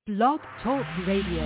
Blog Talk Radio.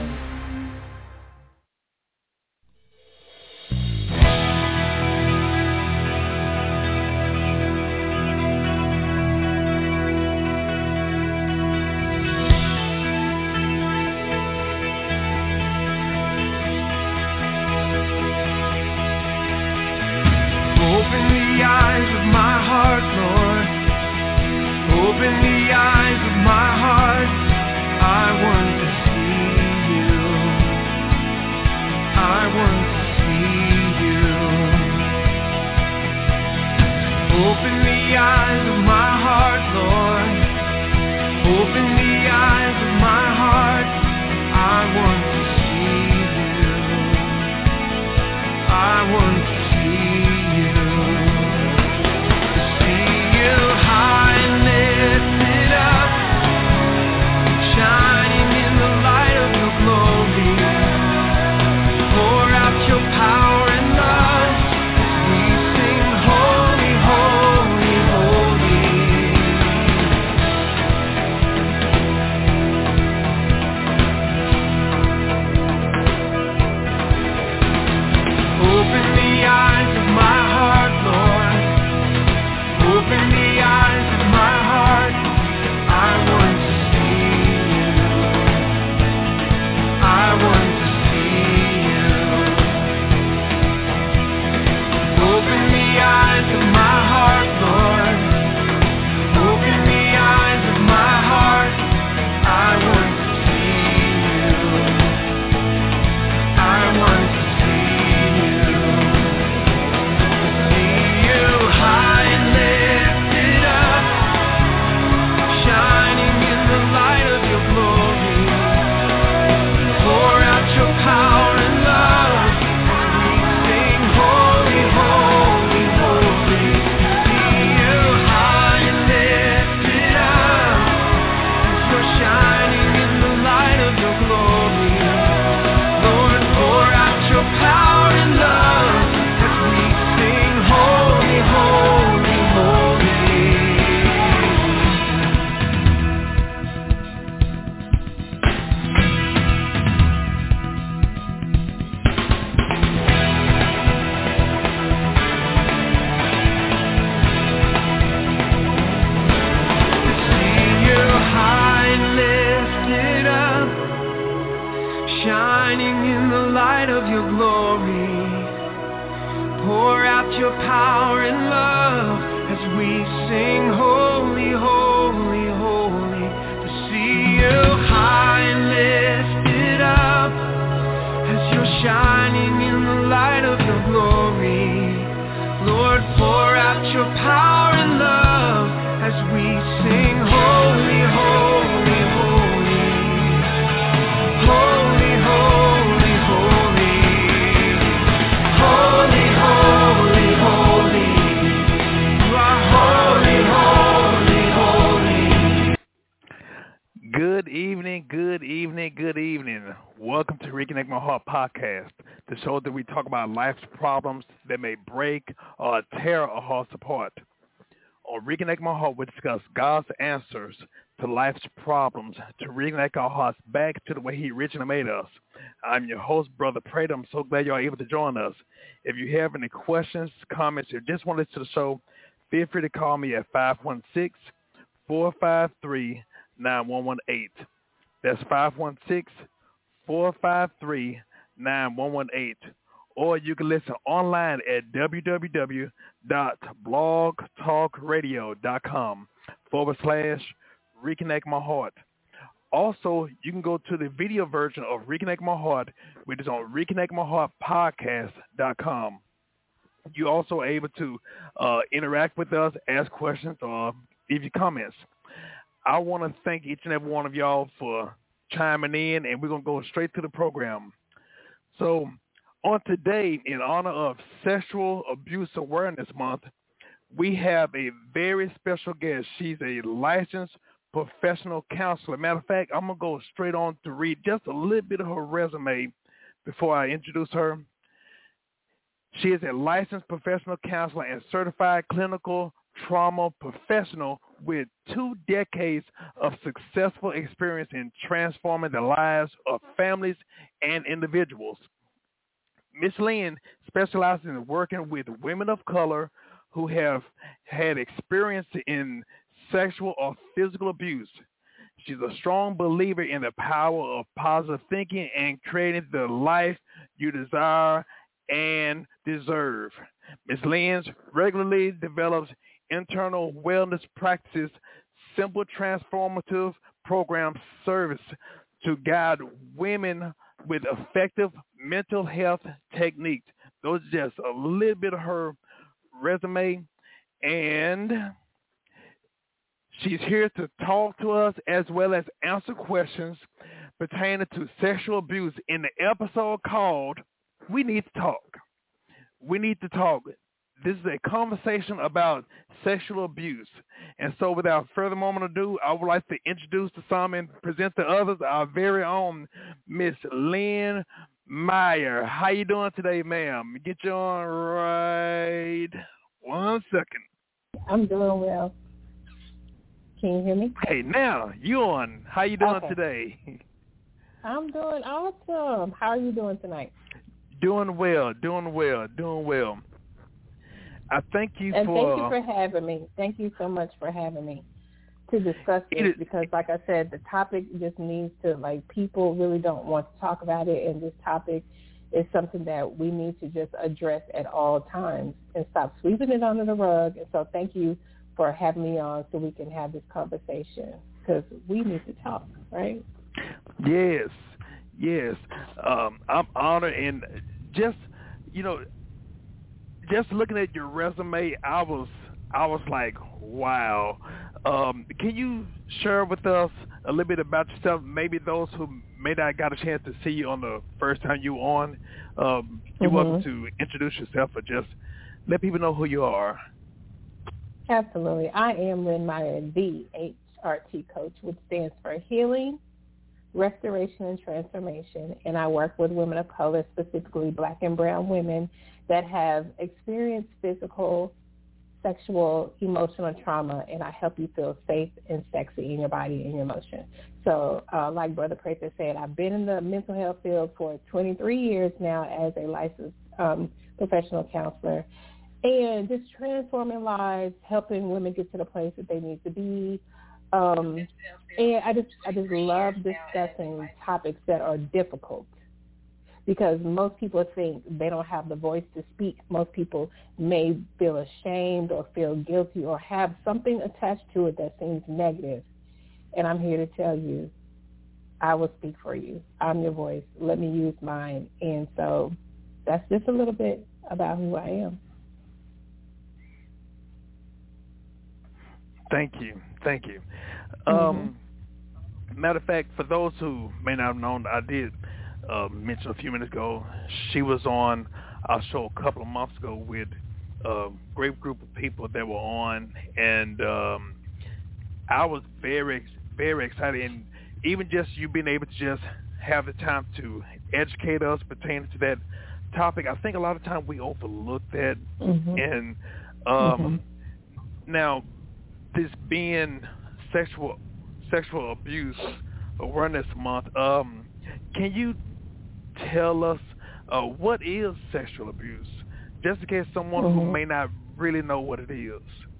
Welcome to Reconnect My Heart podcast, the show that we talk about life's problems that may break or tear our hearts apart. On Reconnect My Heart, we discuss God's answers to life's problems to reconnect our hearts back to the way He originally made us. I'm your host, Brother Prater. I'm so glad you're able to join us. If you have any questions, comments, or just want to listen to the show, feel free to call me at 516-453-9118. That's 516-453-9118. Or you can listen online at www.blogtalkradio.com/Reconnect My Heart. Also, you can go to the video version of Reconnect My Heart, which is on reconnectmyheartpodcast.com. You're also able to interact with us, ask questions, or leave your comments. I want to thank each and every one of y'all for chiming in, and we're going to go straight to the program. So on today, in honor of Sexual Abuse Awareness Month, we have a very special guest. She's a licensed professional counselor. Matter of fact, I'm going to go straight on to read just a little bit of her resume before I introduce her. She is a licensed professional counselor and certified clinical trauma professional with 2 decades of successful experience in transforming the lives of families and individuals. Miss Lynn specializes in working with women of color who have had experience in sexual or physical abuse. She's a strong believer in the power of positive thinking and creating the life you desire and deserve. Ms. Lynn regularly develops internal wellness practices, simple transformative program service to guide women with effective mental health techniques. Those are just a little bit of her resume, and she's here to talk to us as well as answer questions pertaining to sexual abuse in the episode called We Need to Talk. We Need to Talk. This is a conversation about sexual abuse. And so without further moment ado, I would like to introduce to some and present to others our very own Miss Lynn Meyer. How you doing today, ma'am? Get you on right 1 second. I'm doing well. Can you hear me? Hey, now, you on. How you doing today? I'm doing awesome. How are you doing tonight? Doing well. I thank you and thank you for having me. Thank you so much for having me to discuss this because, like I said, the topic just needs to, people really don't want to talk about it, and this topic is something that we need to just address at all times and stop sweeping it under the rug. And so thank you for having me on so we can have this conversation because we need to talk, right? Yes. I'm honored, and just looking at your resume, I was like, wow. Can you share with us a little bit about yourself? Maybe those who may not got a chance to see you on the first time you were on, you're welcome to introduce yourself or just let people know who you are. Absolutely. I am Lynn Meyer, the HRT coach, which stands for Healing, Restoration, and Transformation. And I work with women of color, specifically Black and brown women that have experienced physical, sexual, emotional trauma, and I help you feel safe and sexy in your body and your emotion. So like Brother Prather said, I've been in the mental health field for 23 years now as a licensed professional counselor, and just transforming lives, helping women get to the place that they need to be. And I just love discussing topics that are difficult because most people think they don't have the voice to speak. Most people may feel ashamed or feel guilty or have something attached to it that seems negative. And I'm here to tell you, I will speak for you. I'm your voice. Let me use mine. And so that's just a little bit about who I am. Thank you. Matter of fact, for those who may not have known, I did mention a few minutes ago, she was on our show a couple of months ago with a great group of people that were on, and I was very, very excited, and even just you being able to just have the time to educate us pertaining to that topic. I think a lot of times we overlook that, and now this being sexual abuse awareness month, can you tell us what is sexual abuse, just in case someone who may not really know what it is?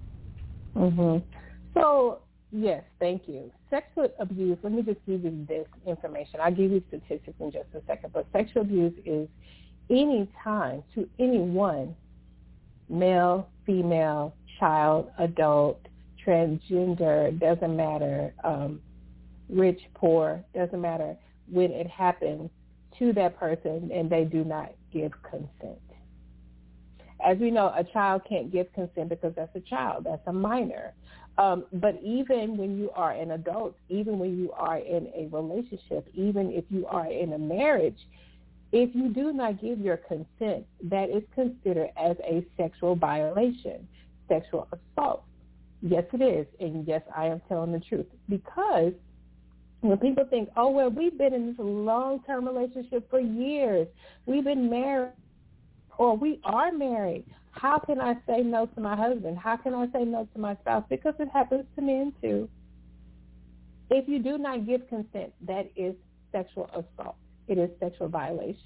So, yes, thank you. Sexual abuse, let me just give you this information. I'll give you statistics in just a second, but sexual abuse is any time to anyone, male, female, child, adult, transgender, doesn't matter, rich, poor, doesn't matter, when it happens to that person and they do not give consent. As we know, a child can't give consent because that's a child, that's a minor. But even when you are an adult, even when you are in a relationship, even if you are in a marriage, if you do not give your consent, that is considered as a sexual violation, sexual assault. Yes, it is. And yes, I am telling the truth. Because when people think, oh, well, we've been in this long-term relationship for years, we've been married, or we are married, How can I say no to my husband? How can I say no to my spouse? Because it happens to men too. If you do not give consent, that is sexual assault. It is sexual violation.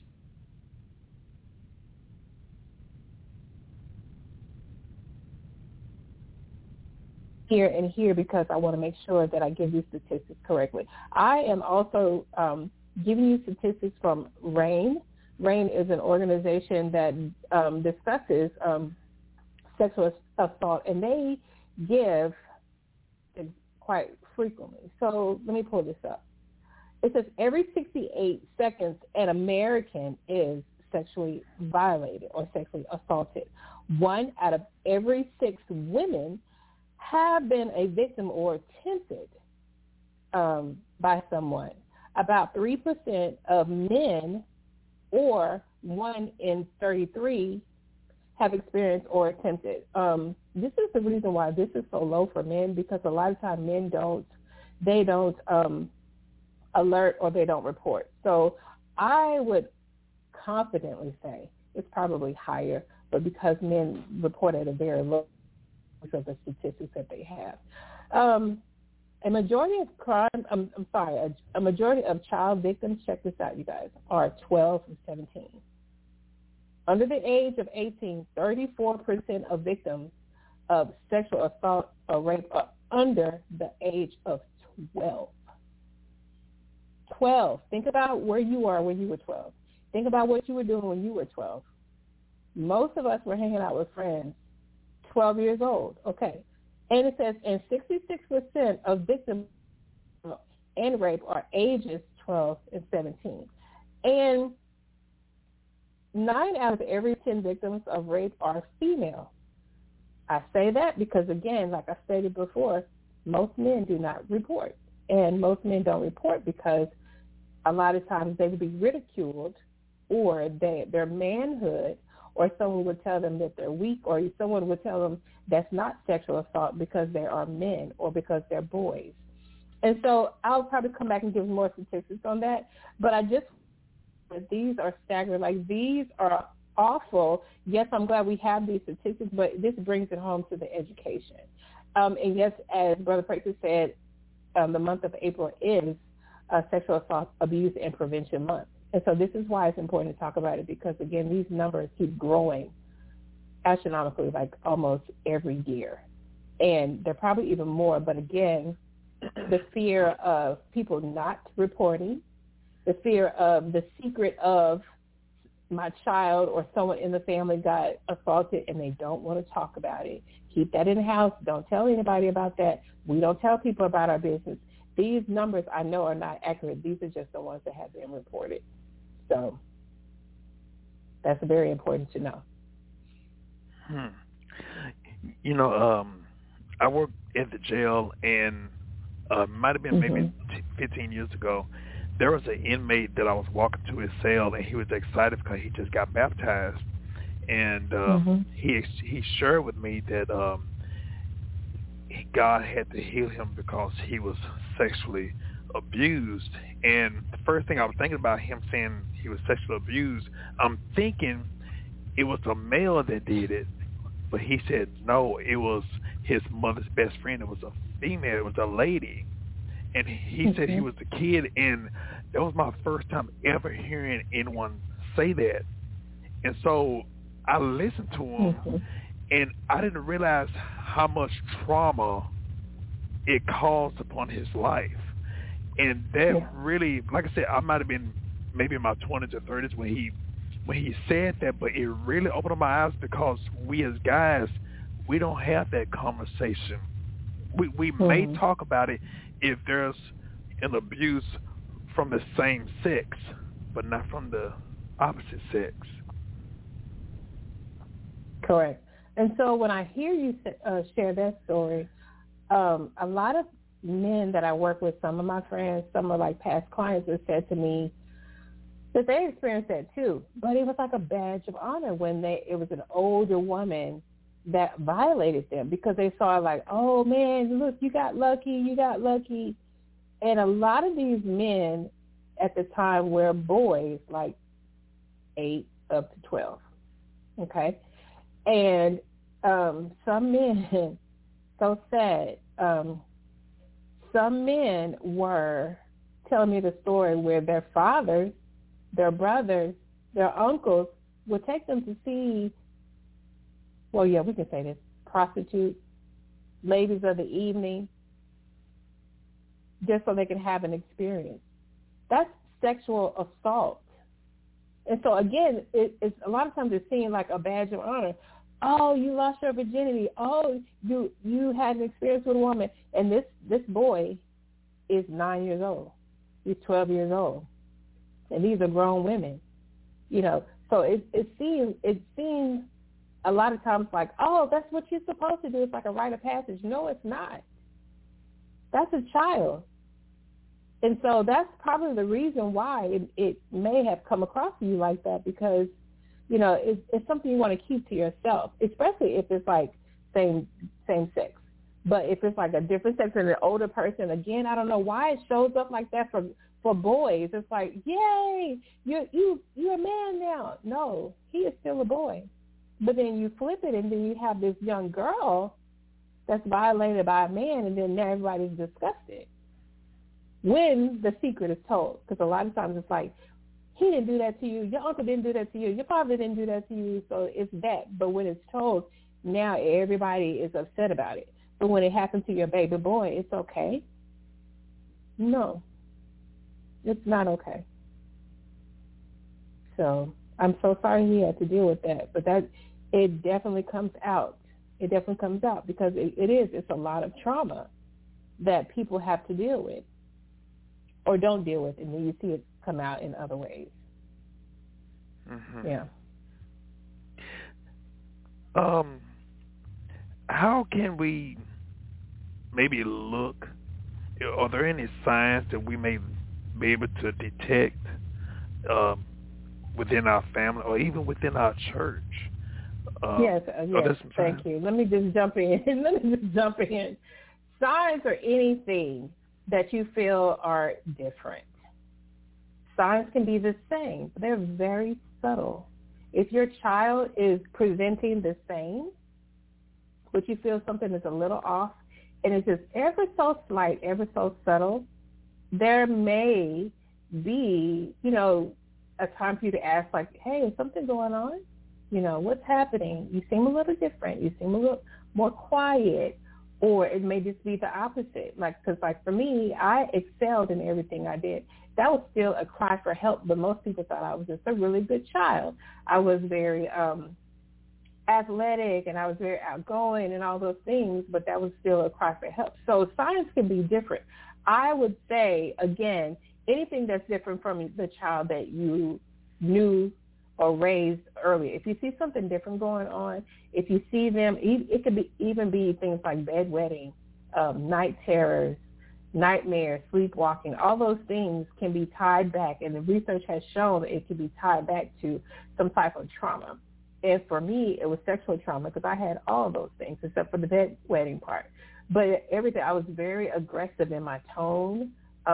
Here because I want to make sure that I give you statistics correctly. I am also giving you statistics from RAINN. RAINN is an organization that discusses sexual assault, and they give quite frequently. So let me pull this up. It says every 68 seconds an American is sexually violated or sexually assaulted. 1 out of every 6 women have been a victim or tempted by someone. About 3% of men, or 1 in 33, have experienced or attempted. This is the reason why this is so low for men, because a lot of times men don't alert or they don't report. So I would confidently say it's probably higher, but because men report at a very low of the statistics that they have. A majority of a majority of child victims, check this out, you guys, are 12 and 17. Under the age of 18, 34% of victims of sexual assault or rape are under the age of 12. 12. Think about where you are when you were 12. Think about what you were doing when you were 12. Most of us were hanging out with friends 12 years old. Okay. And it says, and 66% of victims in rape are ages 12 and 17. And 9 out of every 10 victims of rape are female. I say that because, again, like I stated before, most men do not report. And most men don't report because a lot of times they would be ridiculed, or their manhood, or someone would tell them that they're weak, or someone would tell them that's not sexual assault because they are men or because they're boys. And so I'll probably come back and give more statistics on that. But these are staggering. Like, these are awful. Yes, I'm glad we have these statistics, but this brings it home to the education. And yes, as Brother Prater said, the month of April is Sexual Assault, Abuse, and Prevention Month. And so this is why it's important to talk about it, because, again, these numbers keep growing astronomically, like almost every year. And they're probably even more. But, again, the fear of people not reporting, the fear of the secret of my child or someone in the family got assaulted and they don't want to talk about it. Keep that in the house. Don't tell anybody about that. We don't tell people about our business. These numbers I know are not accurate. These are just the ones that have been reported. So that's very important to know. You know, I worked at the jail, and might have been maybe 15 years ago. There was an inmate that I was walking to his cell, and he was excited because he just got baptized. And he shared with me that God had to heal him because he was sexually abused. And the first thing I was thinking about him saying he was sexually abused, I'm thinking it was a male that did it. But he said, no, it was his mother's best friend. It was a female. It was a lady. And he said he was a kid, and that was my first time ever hearing anyone say that. And so I listened to him, and I didn't realize how much trauma it caused upon his life. And that really, like I said, I might have been maybe in my 20s or 30s when he said that, but it really opened up my eyes, because we as guys, we don't have that conversation. We may talk about it if there's an abuse from the same sex, but not from the opposite sex. Correct. And so when I hear you share that story, a lot of men that I work with, some of my friends, some of like past clients, have said to me that they experienced that too, but it was like a badge of honor when it was an older woman that violated them, because they saw like, oh man, look, you got lucky. And a lot of these men at the time were boys, like 8 up to 12. Okay. And some men, so sad, some men were telling me the story where their fathers, their brothers, their uncles would take them to see, well, yeah, we can say this, prostitutes, ladies of the evening, just so they can have an experience. That's sexual assault. And so, again, it's a lot of times it's seen like a badge of honor. Oh, you lost your virginity. Oh, you had an experience with a woman. And this boy is 9 years old. He's 12 years old. And these are grown women. You know, so it seems a lot of times like, oh, that's what you're supposed to do. It's like a rite of passage. No, it's not. That's a child. And so that's probably the reason why it may have come across to you like that, because, you know, it's something you want to keep to yourself, especially if it's like same sex. But if it's like a different sex and an older person, again, I don't know why it shows up like that for boys. It's like, yay, you're a man now. No, he is still a boy. But then you flip it, and then you have this young girl that's violated by a man, and then everybody's disgusted when the secret is told. Because a lot of times it's like, he didn't do that to you, your uncle didn't do that to you, your father didn't do that to you, so it's that. But when it's told, now everybody is upset about it. But when it happened to your baby boy, it's okay. No, it's not okay. So I'm so sorry he had to deal with that. But it definitely comes out. It definitely comes out because it's a lot of trauma that people have to deal with or don't deal with, and then you see it come out in other ways. Mm-hmm. Yeah. How can we maybe look, are there any signs that we may be able to detect within our family or even within our church? Yes, thank you. Let me just jump in. Signs are anything that you feel are different. Signs can be the same, but they're very subtle. If your child is presenting the same, but you feel something is a little off, and it's just ever so slight, ever so subtle, there may be, you know, a time for you to ask, like, hey, is something going on? You know, what's happening? You seem a little different. You seem a little more quiet. Or it may just be the opposite. Like, because like for me, I excelled in everything I did. That was still a cry for help, but most people thought I was just a really good child. I was very athletic, and I was very outgoing and all those things, but that was still a cry for help. So signs can be different. I would say, again, anything that's different from the child that you knew or raised earlier. If you see something different going on, if you see them, it could even be things like bedwetting, night terrors, nightmares, sleepwalking. All those things can be tied back, and the research has shown that it can be tied back to some type of trauma. And for me, it was sexual trauma because I had all of those things except for the bedwetting part. But everything, I was very aggressive in my tone.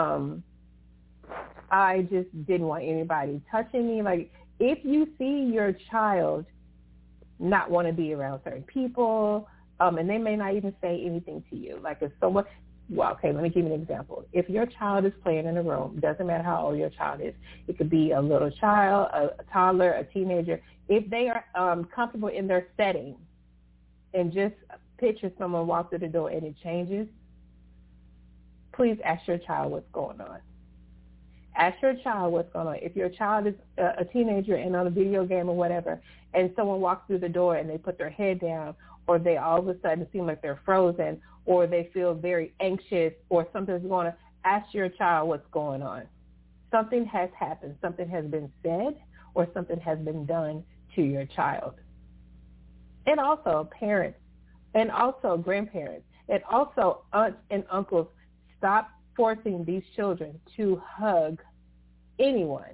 I just didn't want anybody touching me. Like, if you see your child not want to be around certain people, and they may not even say anything to you, like if someone, well, okay, let me give you an example. If your child is playing in a room, doesn't matter how old your child is, it could be a little child, a toddler, a teenager, if they are comfortable in their setting, and just picture someone walk through the door and it changes, please ask your child what's going on. Ask your child what's going on. If your child is a teenager and on a video game or whatever, and someone walks through the door and they put their head down, or they all of a sudden seem like they're frozen, or they feel very anxious, or something's going on, ask your child what's going on. Something has happened. Something has been said, or something has been done to your child. And also parents, and also grandparents, and also aunts and uncles, stop forcing these children to hug anyone.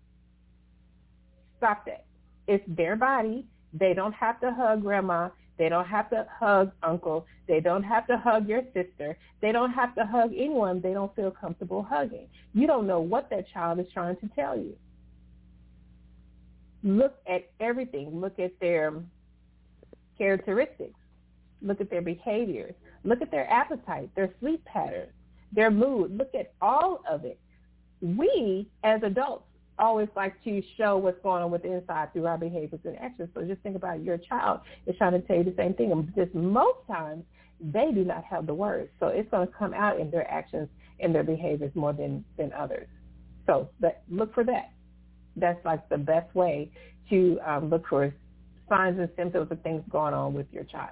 Stop that. It's their body. They don't have to hug grandma. They don't have to hug uncle. They don't have to hug your sister. They don't have to hug anyone they don't feel comfortable hugging. You don't know what that child is trying to tell you. Look at everything. Look at their characteristics. Look at their behaviors. Look at their appetite, their sleep patterns, their mood. Look at all of it. We, as adults, always like to show what's going on with the inside through our behaviors and actions. So just think about your child is trying to tell you the same thing. And just most times, they do not have the words. So it's going to come out in their actions and their behaviors more than others. So look for that. That's like the best way to look for signs and symptoms of things going on with your child.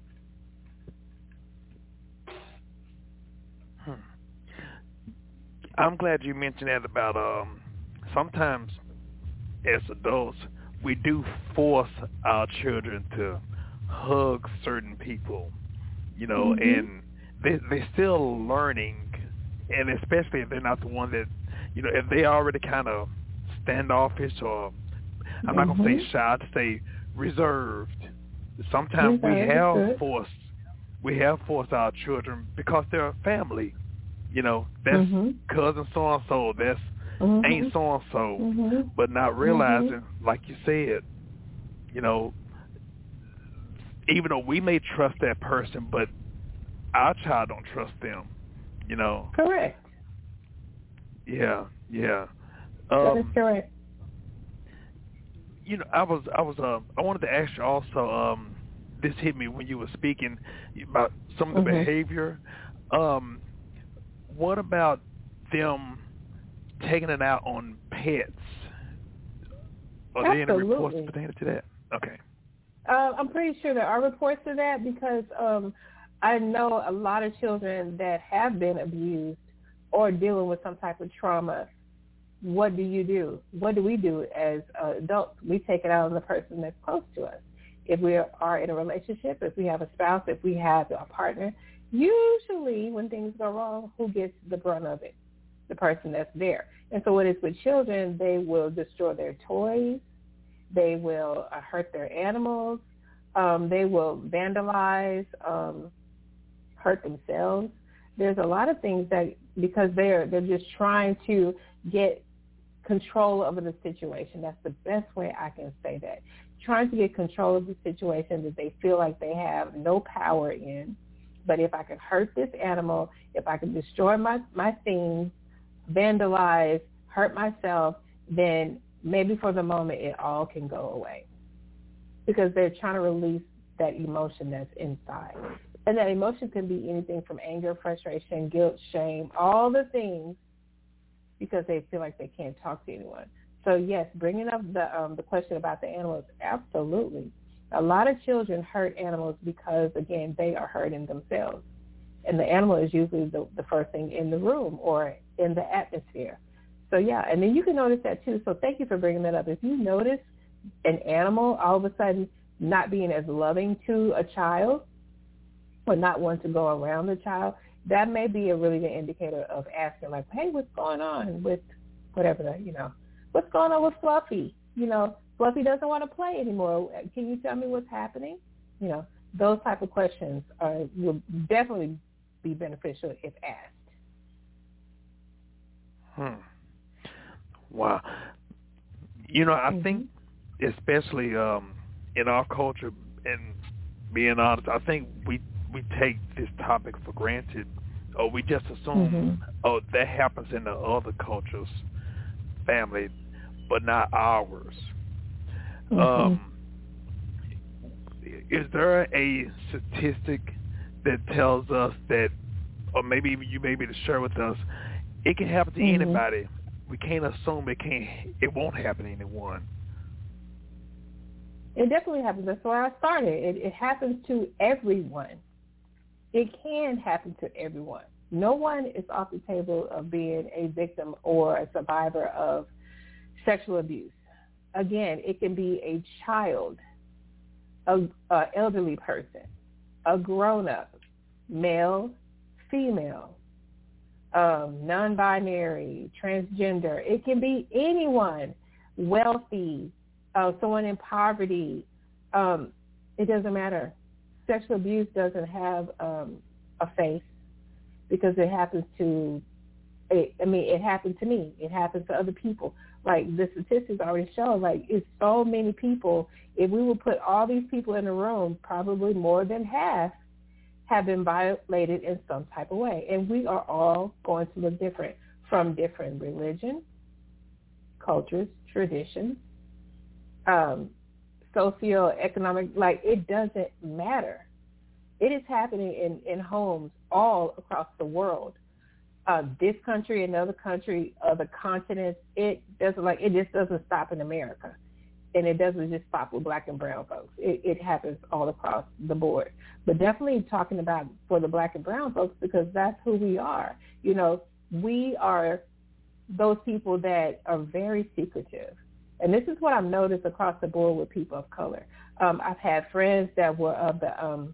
I'm glad you mentioned that about sometimes as adults we do force our children to hug certain people, you know, and they're still learning, and especially if they're not the one that, you know, if they already kind of standoffish or I'm not going to say shy, to say reserved. Sometimes we have forced our children because they're a family. You know, that's cousin so-and-so, that's ain't so-and-so, but not realizing, like you said, you know, even though we may trust that person, but our child don't trust them, you know. Correct. Yeah. That is correct. You know, I wanted to ask you also, this hit me when you were speaking about some of the behavior. What about them taking it out on pets? Are there any reports pertaining to that? Okay. I'm pretty sure there are reports of that because I know a lot of children that have been abused or dealing with some type of trauma. What do you do? What do we do as adults? We take it out on the person that's close to us. If we are in a relationship, if we have a spouse, if we have a partner, usually when things go wrong, who gets the brunt of it? The person that's there. And so what is with children, they will destroy their toys. They will hurt their animals. They will vandalize, hurt themselves. There's a lot of things that, because they're just trying to get control over the situation. That's the best way I can say that. Trying to get control of the situation that they feel like they have no power in. But if I can hurt this animal, if I can destroy my things, vandalize, hurt myself, then maybe for the moment it all can go away. Because they're trying to release that emotion that's inside. And that emotion can be anything from anger, frustration, guilt, shame, all the things, because they feel like they can't talk to anyone. So yes, bringing up the question about the animals, absolutely. A lot of children hurt animals because, again, they are hurting themselves. And the animal is usually the first thing in the room or in the atmosphere. So, yeah, and then you can notice that, too. So thank you for bringing that up. If you notice an animal all of a sudden not being as loving to a child or not wanting to go around the child, that may be a really good indicator of asking, like, hey, what's going on with whatever, you know, what's going on with Fluffy? You know, Fluffy doesn't want to play anymore. Can you tell me what's happening? You know, those type of questions will definitely be beneficial if asked. Wow. You know, I think especially in our culture, and being honest, I think we take this topic for granted, or we just assume, oh, that happens in the other cultures' family, but not ours. Is there a statistic that tells us that, or maybe even you may be able to share with us, it can happen to anybody? We can't assume it won't happen to anyone. It definitely happens. That's where I started. It happens to everyone. It can happen to everyone. No one is off the table of being a victim or a survivor of sexual abuse. Again, it can be a child, an elderly person, a grown-up, male, female, non-binary, transgender. It can be anyone, wealthy, someone in poverty. It doesn't matter. Sexual abuse doesn't have a face because it happens to It happened to me. It happens to other people. Like the statistics already show, like it's so many people. If we would put all these people in a room, probably more than half have been violated in some type of way. And we are all going to look different from different religions, cultures, traditions, socioeconomic, like it doesn't matter. It is happening in homes all across the world. This country, another country, other continents, it just doesn't stop in America. And it doesn't just stop with black and brown folks. It happens all across the board. But definitely talking about for the black and brown folks, because that's who we are. You know, we are those people that are very secretive. And this is what I've noticed across the board with people of color. I've had friends that were of the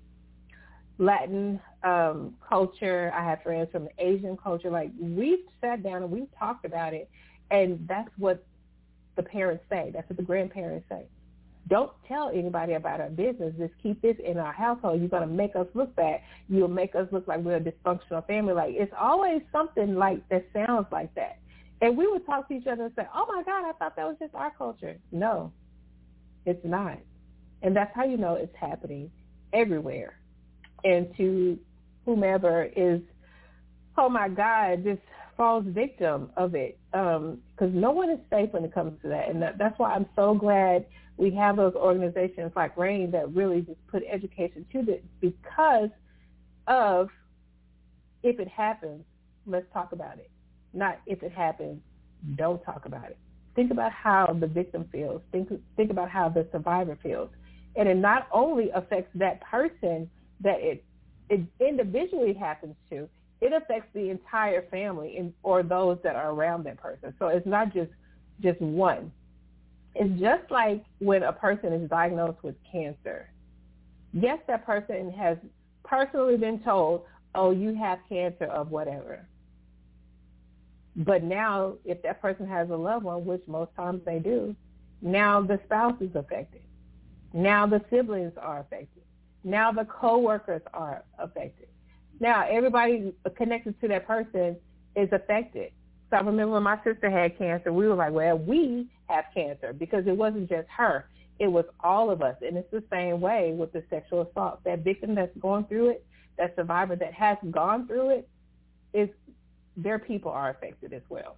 Latin culture. I have friends from the Asian culture. Like, we've sat down and we've talked about it, and that's what the parents say. That's what the grandparents say. Don't tell anybody about our business. Just keep this in our household. You're going to make us look bad. You'll make us look like we're a dysfunctional family. Like, it's always something like that sounds like that. And we would talk to each other and say, oh, my God, I thought that was just our culture. No, it's not. And that's how you know it's happening everywhere. And to whomever is, oh, my God, just falls victim of it, because no one is safe when it comes to that. And that's why I'm so glad we have those organizations like RAIN that really just put education to this, because of if it happens, let's talk about it. Not if it happens, don't talk about it. Think about how the victim feels. Think about how the survivor feels. And it not only affects that person that it individually happens to, it affects the entire family or those that are around that person. So it's not just one. It's just like when a person is diagnosed with cancer. Yes, that person has personally been told, oh, you have cancer of whatever. But now if that person has a loved one, which most times they do, now the spouse is affected. Now the siblings are affected. Now the coworkers are affected. Now everybody connected to that person is affected. So I remember when my sister had cancer, we were like, well, we have cancer, because it wasn't just her. It was all of us. And it's the same way with the sexual assault. That victim that's going through it, that survivor that has gone through it, is their people are affected as well.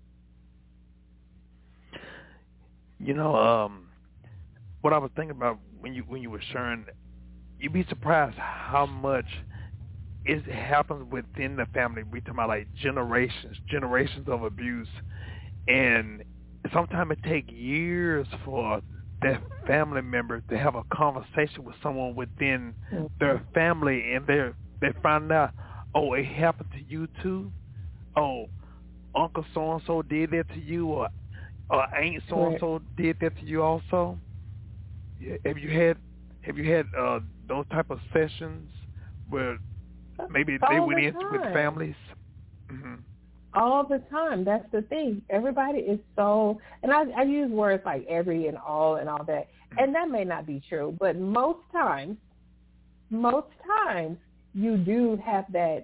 You know, what I was thinking about when you were sharing, you'd be surprised how much it happens within the family. We talk about like generations of abuse, and sometimes it takes years for that family member to have a conversation with someone within their family, and they find out, oh, it happened to you too. Oh, Uncle so and so did that to you, or Aunt so and so did that to you also. Have you had those type of sessions where maybe they went in with families? Mm-hmm. All the time. That's the thing. Everybody is so, and I use words like every and all that, and that may not be true, but most times you do have that,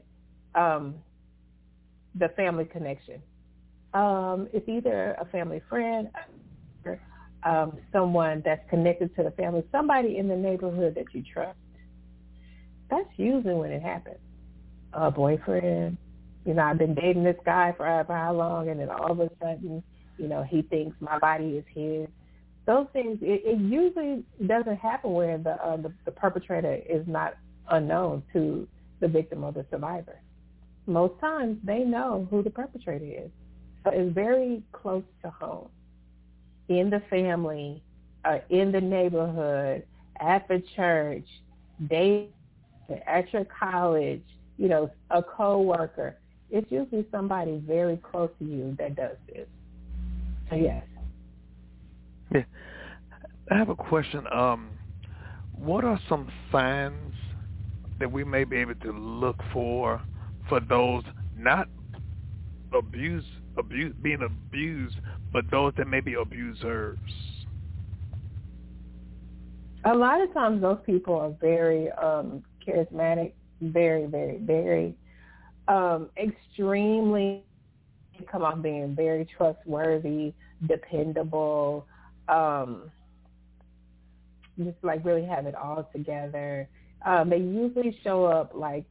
the family connection. It's either a family friend, or someone that's connected to the family, somebody in the neighborhood that you trust. That's usually when it happens. A boyfriend, I've been dating this guy for how long, and then all of a sudden, he thinks my body is his. Those things, it usually doesn't happen where the perpetrator is not unknown to the victim or the survivor. Most times they know who the perpetrator is. So it's very close to home, in the family, in the neighborhood, at the church, at your college, a coworker. It's usually somebody very close to you that does this. So yes. Yeah. I have a question. What are some signs that we may be able to look for those not being abused, but those that may be abusers? A lot of times those people are very charismatic, very, very, very extremely come off being very trustworthy, dependable, just like really have it all together. They usually show up like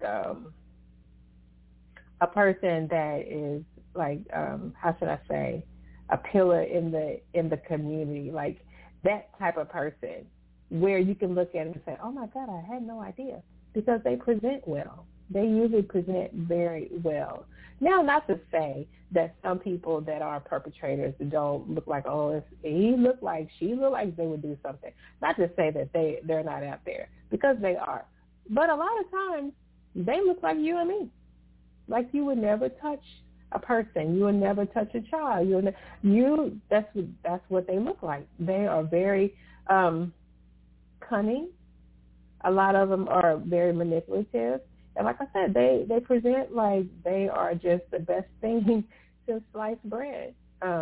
a person that is like, how should I say, a pillar in the community, like that type of person where you can look at it and say, oh my God, I had no idea, because they present well. They usually present very well. Now, not to say that some people that are perpetrators don't look like, oh, he looked like, she looked like they would do something. Not to say that they're not out there, because they are. But a lot of times they look like you and me. Like you would never touch a person. You would never touch a child. That's what they look like. They are very cunning. A lot of them are very manipulative. And like I said, they present like they are just the best thing since sliced bread.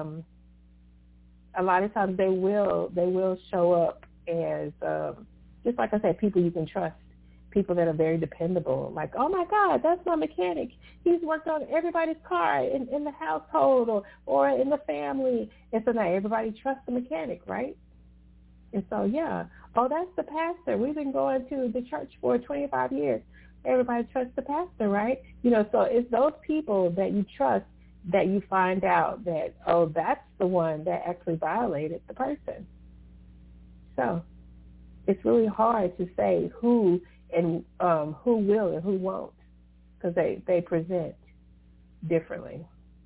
A lot of times they will show up as just like I said, people you can trust, people that are very dependable. Like, oh my God, that's my mechanic. He's worked on everybody's car in the household or in the family. And so now everybody trusts the mechanic, right? And so yeah, oh, that's the pastor. We've been going to the church for 25 years. Everybody trusts the pastor, right? So it's those people that you trust that you find out that, oh, that's the one that actually violated the person. So it's really hard to say who and who will and who won't, because they present differently.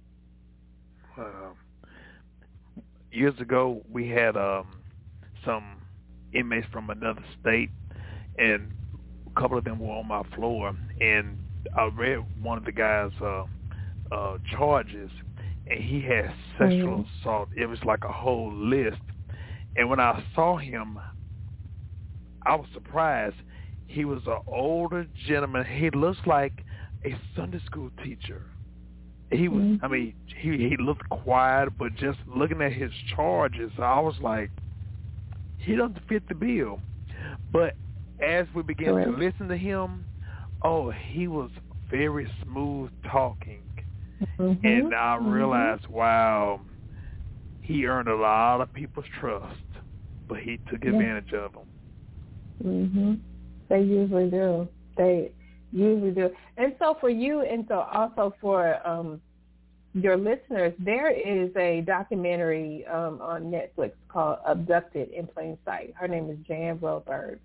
Years ago, we had some inmates from another state, and a couple of them were on my floor, and I read one of the guys' charges, and he had sexual assault. It was like a whole list. And when I saw him, I was surprised. He was an older gentleman. He looks like a Sunday school teacher. He was, I mean, he looked quiet, but just looking at his charges, I was like, he doesn't fit the bill. But as we began to listen to him, oh, he was very smooth talking. And I realized, wow, he earned a lot of people's trust, but he took advantage of them. They usually do. They usually do. And so for you, and so also for your listeners, there is a documentary on Netflix called Abducted in Plain Sight. Her name is Jan Broberg.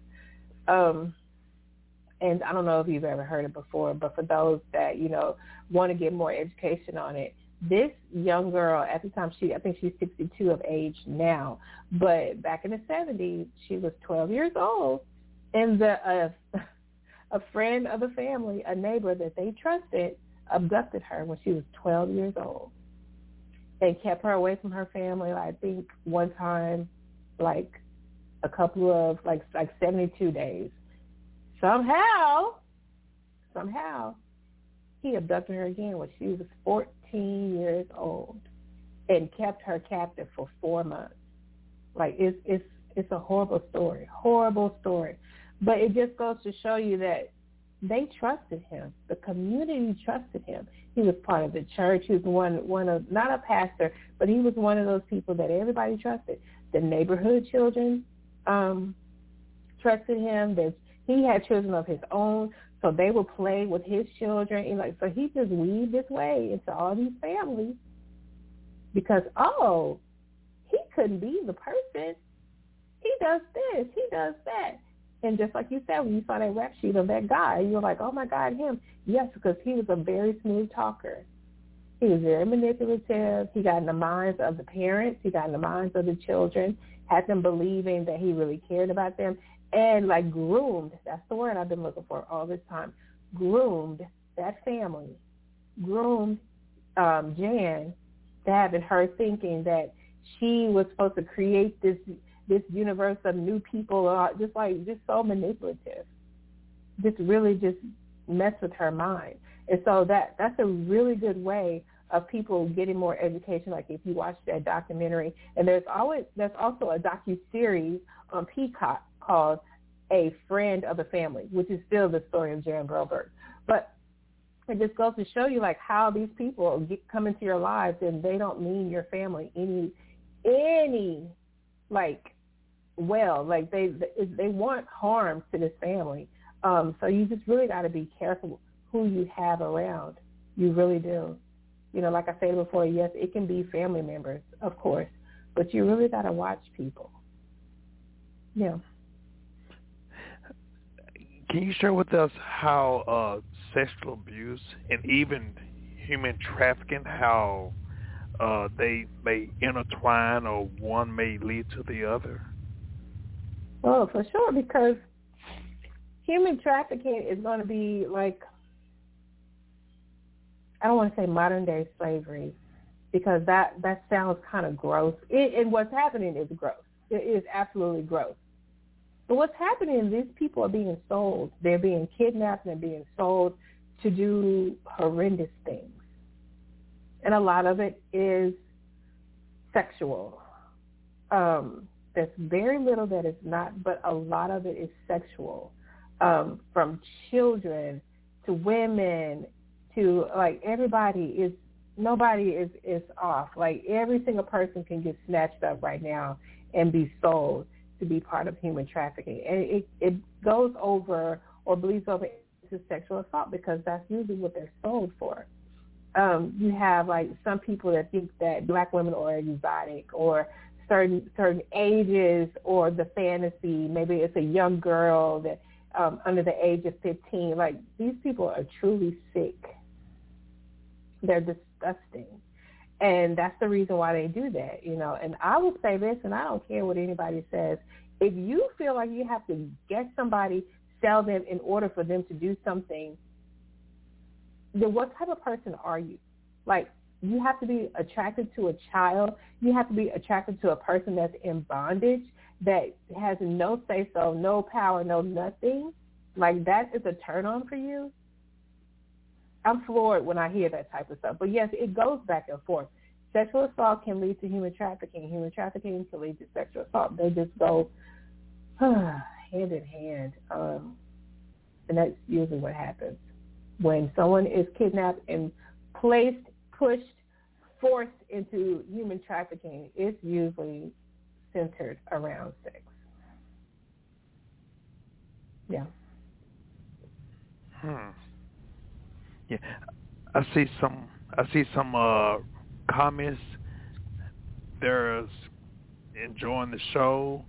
And I don't know if you've ever heard it before, but for those that, want to get more education on it, this young girl, at the time, I think she's 62 of age now, but back in the 70s, she was 12 years old, and a friend of the family, a neighbor that they trusted, abducted her when she was 12 years old and kept her away from her family, I think one time, like a couple of, like 72 days. Somehow, he abducted her again when she was 14 years old and kept her captive for 4 months. Like, it's a horrible story. But it just goes to show you that they trusted him. The community trusted him. He was part of the church. He was one of, not a pastor, but he was one of those people that everybody trusted. The neighborhood children trusted him. He had children of his own, so they would play with his children. And so he just weaved his way into all these families because, oh, he couldn't be the person. He does this. He does that. And just like you said, when you saw that rap sheet of that guy, you were like, oh, my God, him. Yes, because he was a very smooth talker. He was very manipulative. He got in the minds of the parents. He got in the minds of the children, had them believing that he really cared about them, and like groomed, that's the word I've been looking for all this time, groomed that family, groomed Jan to having her thinking that she was supposed to create this universe of new people, just so manipulative, just really just mess with her mind. And so that's a really good way of people getting more education. Like if you watch that documentary, and there's also a docuseries on Peacock called A Friend of the Family, which is still the story of Jan Broberg. But it just goes to show you like how these people come into your lives and they don't mean your family any like well, like they want harm to this family. So you just really got to be careful who you have around. You really do. You know, like I said before, yes, it can be family members, of course, but you really got to watch people. Yeah. Can you share with us how sexual abuse and even human trafficking, how they may intertwine or one may lead to the other? Oh, for sure, because human trafficking is going to be like, I don't want to say modern day slavery, because that sounds kind of gross. And what's happening is gross. It is absolutely gross. But what's happening is these people are being sold. They're being kidnapped and being sold to do horrendous things. And a lot of it is sexual. There's very little that is not, but a lot of it is sexual. From children to women to like nobody is off. Like every single person can get snatched up right now and be sold to be part of human trafficking. And it goes over or bleeds over into sexual assault because that's usually what they're sold for. You have like some people that think that black women are exotic or certain ages or the fantasy. Maybe it's a young girl that under the age of 15. Like these people are truly sick. They're disgusting. And that's the reason why they do that, you know. And I will say this, and I don't care what anybody says. If you feel like you have to get somebody, sell them in order for them to do something, then what type of person are you? Like, you have to be attracted to a child. You have to be attracted to a person that's in bondage, that has no say-so, no power, no nothing. Like, that is a turn-on for you. I'm floored when I hear that type of stuff. But, yes, it goes back and forth. Sexual assault can lead to human trafficking. Human trafficking can lead to sexual assault. They just go hand in hand. And that's usually what happens. When someone is kidnapped and placed, pushed, forced into human trafficking, it's usually centered around sex. Yeah. Yeah, I see some comments. There's enjoying the show.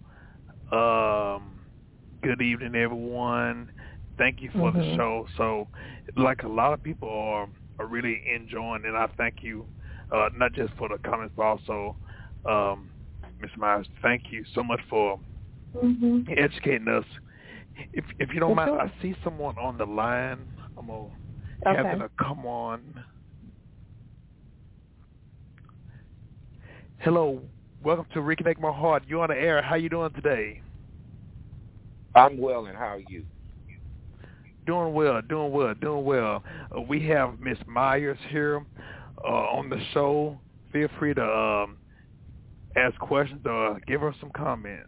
Good evening, everyone. Thank you for the show. So, like a lot of people are really enjoying, and I thank you, not just for the comments, but also, Ms. Myers, thank you so much for educating us. If you don't mind, I see someone on the line. I'm gonna have them come on. Hello, welcome to Reconnect My Heart. You're on the air. How you doing today? I'm well, and how are you? Doing well. We have Miss Myers here on the show. Feel free to ask questions or give her some comments.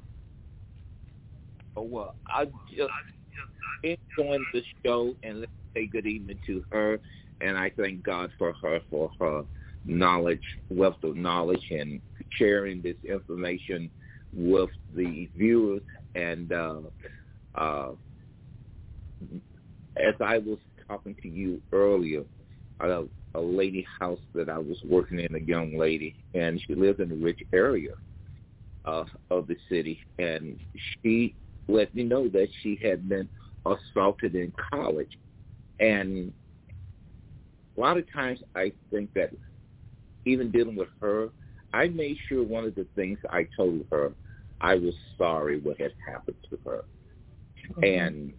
Oh, well, I just enjoying the show, and let's say good evening to her. And I thank God for her knowledge, wealth of knowledge, and sharing this information with the viewers. And as I was talking to you earlier, a lady house that I was working in, a young lady, and she lived in a rich area of the city, and she let me know that she had been assaulted in college. And a lot of times I think that even dealing with her, I made sure one of the things I told her, I was sorry what had happened to her. And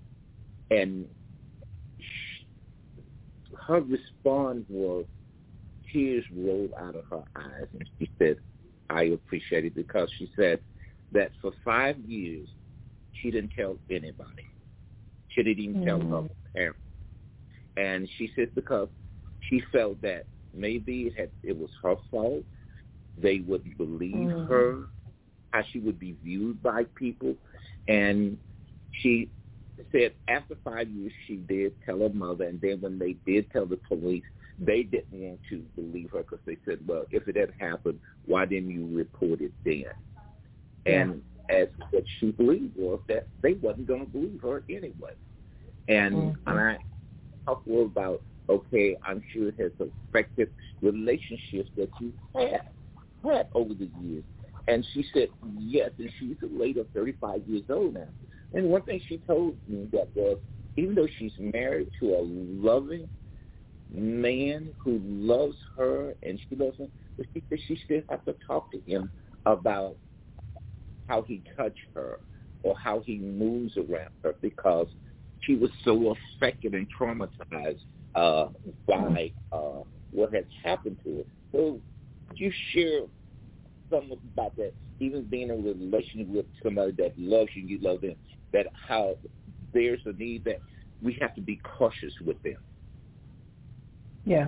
her response was, tears rolled out of her eyes, and she said, I appreciate it, because she said that for 5 years she didn't tell anybody. She didn't even tell her parents. And she said because she felt that maybe it was her fault. They wouldn't believe her, how she would be viewed by people. And she said after 5 years she did tell her mother, and then when they did tell the police, they didn't want to believe her because they said, well, if it had happened, why didn't you report it then? Yeah. And as what she believed was that they wasn't going to believe her anyway. And I talked to her about, okay, I'm sure it has affected relationships that you had over the years. And she said, yes, and she's a lady of 35 years old now. And one thing she told me that was, even though she's married to a loving man who loves her and she loves him, but she said she still has to talk to him about how he touched her or how he moves around her, because she was so affected and traumatized by what had happened to her. So could you share something about that, even being in a relationship with somebody that loves you, you love them, that how there's a need that we have to be cautious with them? Yeah.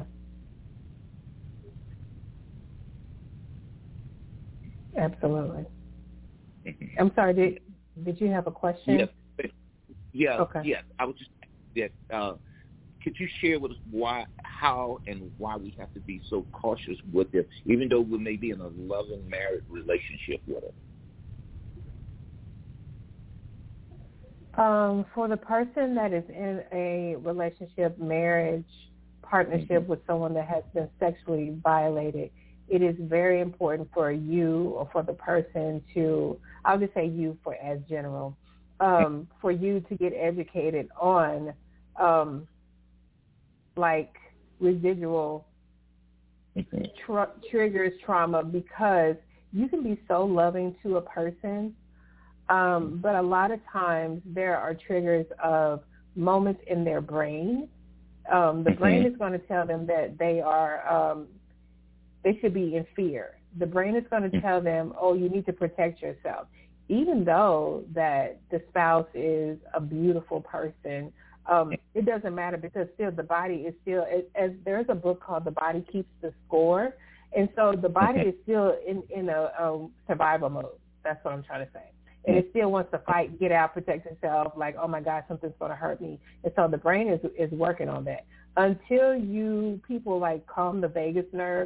Absolutely. I'm sorry, did you have a question? Yes. Yeah. Okay. Yes. I was just could you share with us how and why we have to be so cautious with them, even though we may be in a loving married relationship with them? For the person that is in a relationship, marriage, partnership with someone that has been sexually violated, it is very important for you or for the person to, I'll just say you for as general, for you to get educated on like residual triggers trauma, because you can be so loving to a person, but a lot of times there are triggers of moments in their brain. The brain is going to tell them that they should be in fear. The brain is going to tell them, oh, you need to protect yourself. Even though that the spouse is a beautiful person, it doesn't matter, because still the body is still, as there's a book called The Body Keeps the Score. And so the body is still in a survival mode. That's what I'm trying to say. And it still wants to fight, get out, protect itself, like, oh, my God, something's going to hurt me. And so the brain is working on that. Until you people, like, calm the vagus nerve,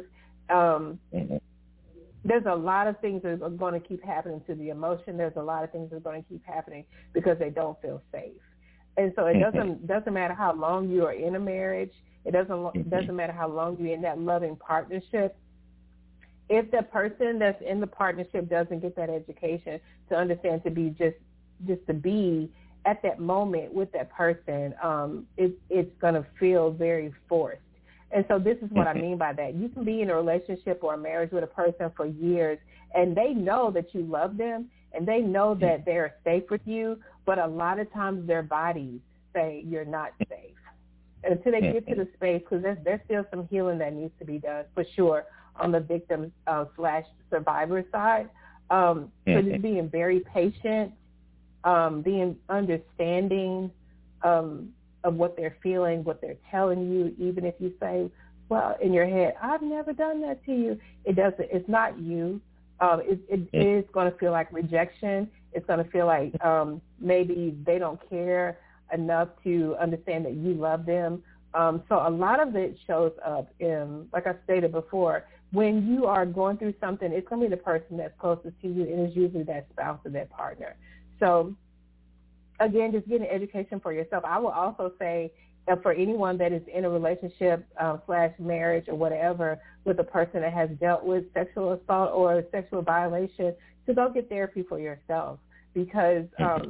there's a lot of things that are going to keep happening to the emotion. There's a lot of things that are going to keep happening because they don't feel safe. And so it doesn't matter how long you are in a marriage. It doesn't matter how long you're in that loving partnership. If the person that's in the partnership doesn't get that education to understand to be just to be at that moment with that person, it's going to feel very forced. And so this is what I mean by that. You can be in a relationship or a marriage with a person for years, and they know that you love them, and they know that they're safe with you, but a lot of times their bodies say you're not safe. And until they get to the space, because there's still some healing that needs to be done, for sure, on the victim / survivor side. So just being very patient, being understanding of what they're feeling, what they're telling you, even if you say, well, in your head, I've never done that to you. It's not you. It is going to feel like rejection. It's going to feel like maybe they don't care enough to understand that you love them. So a lot of it shows up in, like I stated before, when you are going through something, it's going to be the person that's closest to you, and it's usually that spouse or that partner. So, again, just getting education for yourself. I will also say that for anyone that is in a relationship / marriage or whatever with a person that has dealt with sexual assault or sexual violation, to go get therapy for yourself, because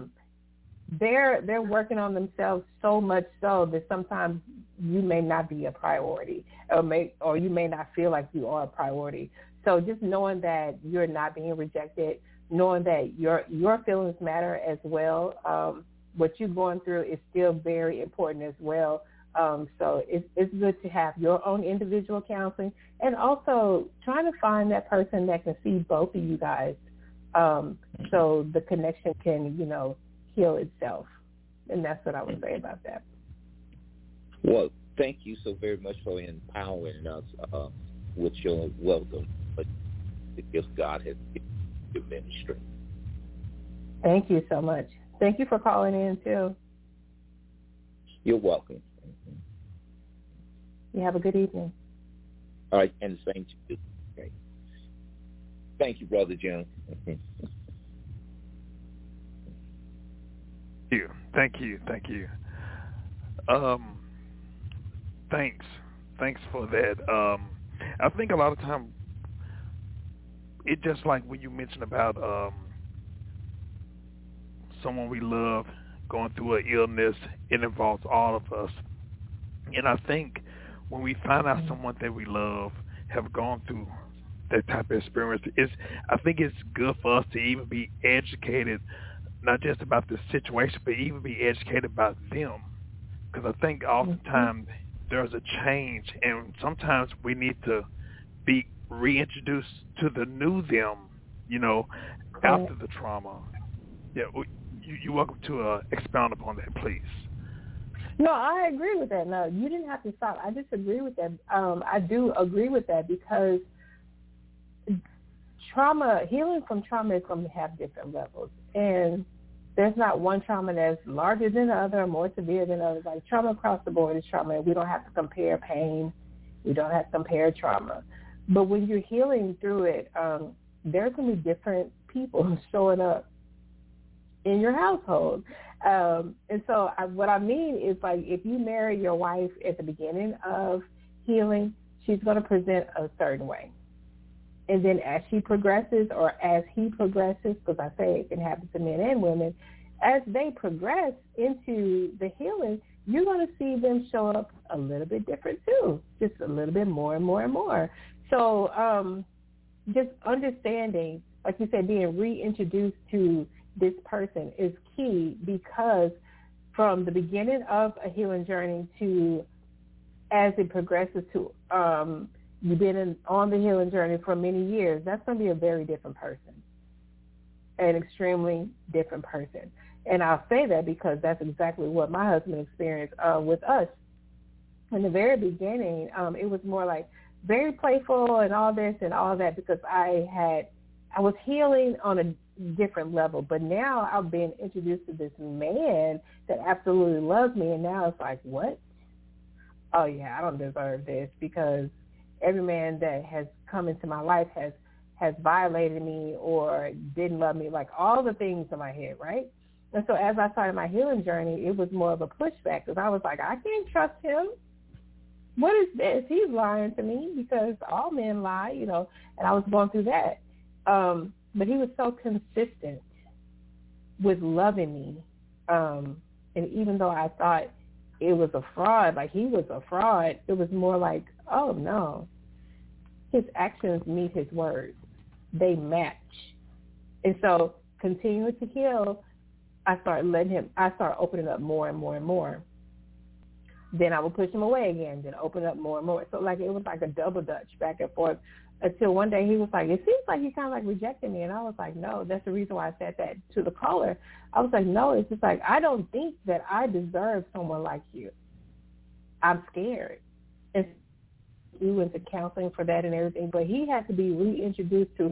they're working on themselves so much so that sometimes you may not be a priority, or you may not feel like you are a priority. So just knowing that you're not being rejected, knowing that your feelings matter as well. What you're going through is still very important as well. So it's good to have your own individual counseling, and also trying to find that person that can see both of you guys, so the connection can, heal itself. And that's what I would say about that. Well, thank you so very much for empowering us with your welcome, the gift God has given your ministry. Thank you so much. Thank you for calling in, too. You're welcome. You have a good evening. All right, and the same to you. Okay. Thank you, Brother Jim. Thank you. Thanks for that. I think a lot of time, it just like when you mentioned about someone we love going through an illness, it involves all of us. And I think when we find out someone that we love have gone through that type of experience, I think it's good for us to even be educated, not just about the situation, but even be educated about them. Because I think oftentimes there's a change, and sometimes we need to be reintroduced to the new them, after the trauma. Yeah, you're welcome to expound upon that, please. No, I agree with that. No, you didn't have to stop. I disagree with that. I do agree with that because healing from trauma is going to have different levels. And there's not one trauma that's larger than the other or more severe than others. Like trauma across the board is trauma. We don't have to compare pain. We don't have to compare trauma. But when you're healing through it, there's going to be different people showing up in your household. And so what I mean is, like, if you marry your wife at the beginning of healing, she's going to present a certain way. And then as she progresses, or as he progresses, because I say it can happen to men and women, as they progress into the healing, you're going to see them show up a little bit different too, just a little bit more and more and more. So just understanding, like you said, being reintroduced to this person is key, because from the beginning of a healing journey to as it progresses to you've been on the healing journey for many years, that's going to be a very different person, an extremely different person. And I'll say that because that's exactly what my husband experienced with us. In the very beginning, it was more like very playful and all this and all that, because I was healing on a different level. But now I've been introduced to this man that absolutely loves me, and now it's like, what? Oh, yeah, I don't deserve this, because every man that has come into my life has violated me or didn't love me, like all the things in my head, right? And so as I started my healing journey, it was more of a pushback, because I was like, I can't trust him. What is this? He's lying to me, because all men lie, and I was going through that. But he was so consistent with loving me. And even though I thought it was a fraud, like he was a fraud, it was more like, oh, no. His actions meet his words. They match. And so continuing to heal, I start opening up more and more and more. Then I would push him away again, then open up more and more. So like it was like a double dutch back and forth, until one day he was like, it seems like you kind of like rejected me. And I was like, no, that's the reason why I said that to the caller. I was like, no, it's just like, I don't think that I deserve someone like you. I'm scared. And we went to counseling for that and everything, but he had to be reintroduced to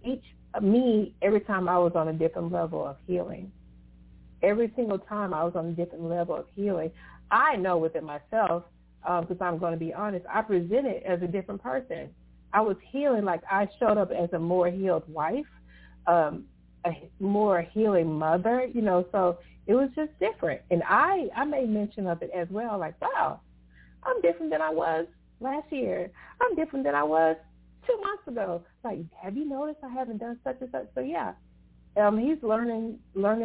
me every time I was on a different level of healing. Every single time I was on a different level of healing. I know within myself, because I'm going to be honest, I presented as a different person. I was healing, like I showed up as a more healed wife, a more healing mother, so it was just different. And I made mention of it as well, like, wow, I'm different than I was last year. I'm different than I was 2 months ago. Like, have you noticed I haven't done such and such? So yeah, he's learning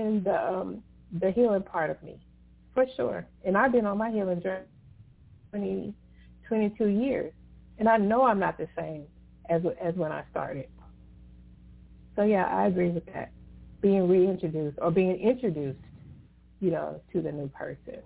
the healing part of me, for sure. And I've been on my healing journey 22 years. And I know I'm not the same as when I started. So, yeah, I agree with that, being reintroduced or being introduced, to the new person.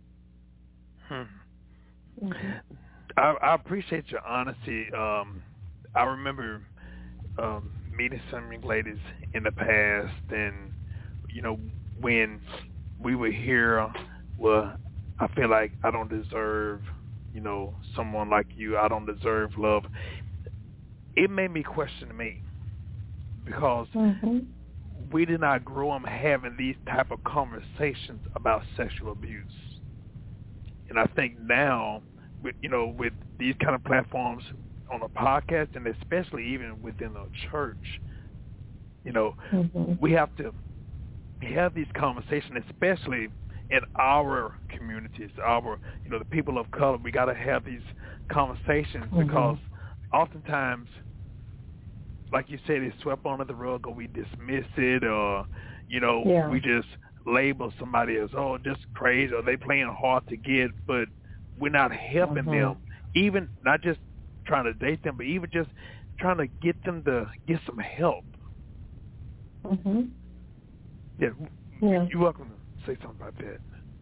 Mm-hmm. I appreciate your honesty. I remember meeting some young ladies in the past, and, when we would hear, well, I feel like I don't deserve someone like you. I don't deserve love. It made me question me, because we did not grow up having these type of conversations about sexual abuse. And I think now, with these kind of platforms on a podcast, and especially even within a church, we have to have these conversations, especially in our communities, the people of color. We got to have these conversations because oftentimes, like you said, it's swept under the rug, or we dismiss it, or we just label somebody as just crazy, or they playing hard to get, but we're not helping them, even not just trying to date them, but even just trying to get them to get some help. Yeah. You're welcome to say something about that.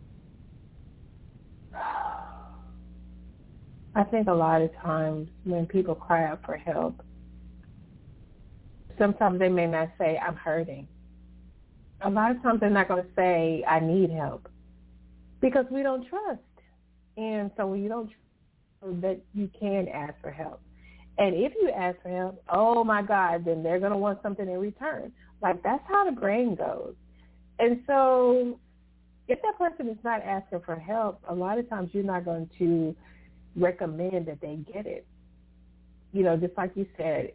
I think a lot of times when people cry out for help, sometimes they may not say, I'm hurting. A lot of times they're not going to say, I need help, because we don't trust. And so when you don't trust that you can ask for help. And if you ask for help, oh my God, then they're going to want something in return. Like, that's how the brain goes. And so if that person is not asking for help, a lot of times you're not going to recommend that they get it. Just like you said,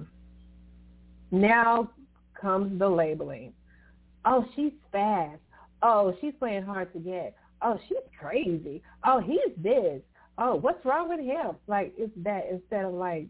now comes the labeling. Oh, she's fast. Oh, she's playing hard to get. Oh, she's crazy. Oh, he's this. Oh, what's wrong with him? Like, it's that instead of like,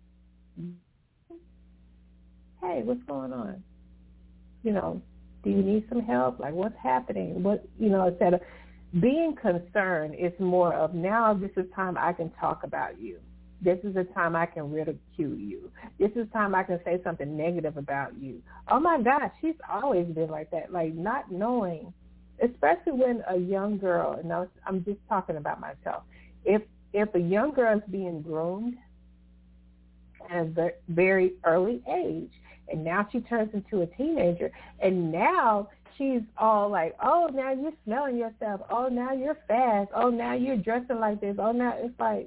hey, what's going on? Do you need some help? Like, what's happening? Instead of being concerned, it's more of, now this is time I can talk about you. This is the time I can ridicule you. This is time I can say something negative about you. Oh, my gosh, she's always been like that. Like, not knowing, especially when a young girl, and I'm just talking about myself, if a young girl is being groomed at a very early age, and now she turns into a teenager, and now she's all like, oh, now you're smelling yourself. Oh, now you're fast. Oh, now you're dressing like this. Oh, now it's like,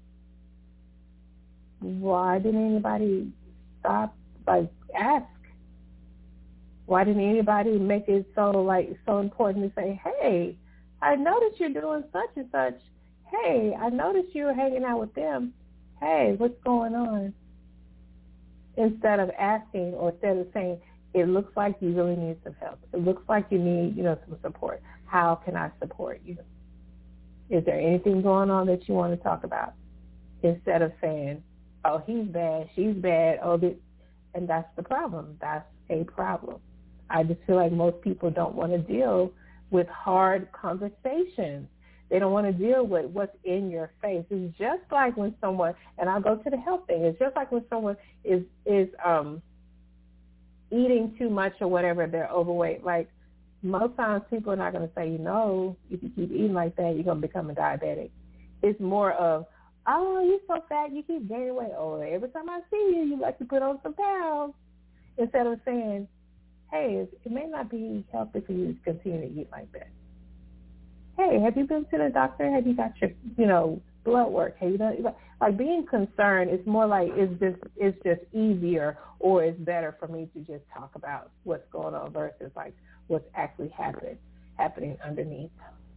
why didn't anybody stop, ask? Why didn't anybody make it so important to say, hey, I noticed you're doing such and such. Hey, I noticed you were hanging out with them. Hey, what's going on? Instead of asking, or instead of saying, it looks like you really need some help. It looks like you need, some support. How can I support you? Is there anything going on that you want to talk about? Instead of saying, oh, he's bad, she's bad, and that's the problem. That's a problem. I just feel like most people don't want to deal with hard conversations. They don't want to deal with what's in your face. It's just like when someone, and I'll go to the health thing, it's just like when someone is eating too much or whatever, they're overweight. Like, most times people are not going to say, if you keep eating like that, you're going to become a diabetic. It's more of, oh, you're so fat, you keep gaining weight. Oh, every time I see you, you like to put on some pounds. Instead of saying, hey, it may not be healthy for you to continue to eat like that. Hey, have you been to the doctor? Have you got your, blood work? Have you done, like, being concerned is more like, it's just easier, or it's better for me to just talk about what's going on versus like what's actually happening underneath.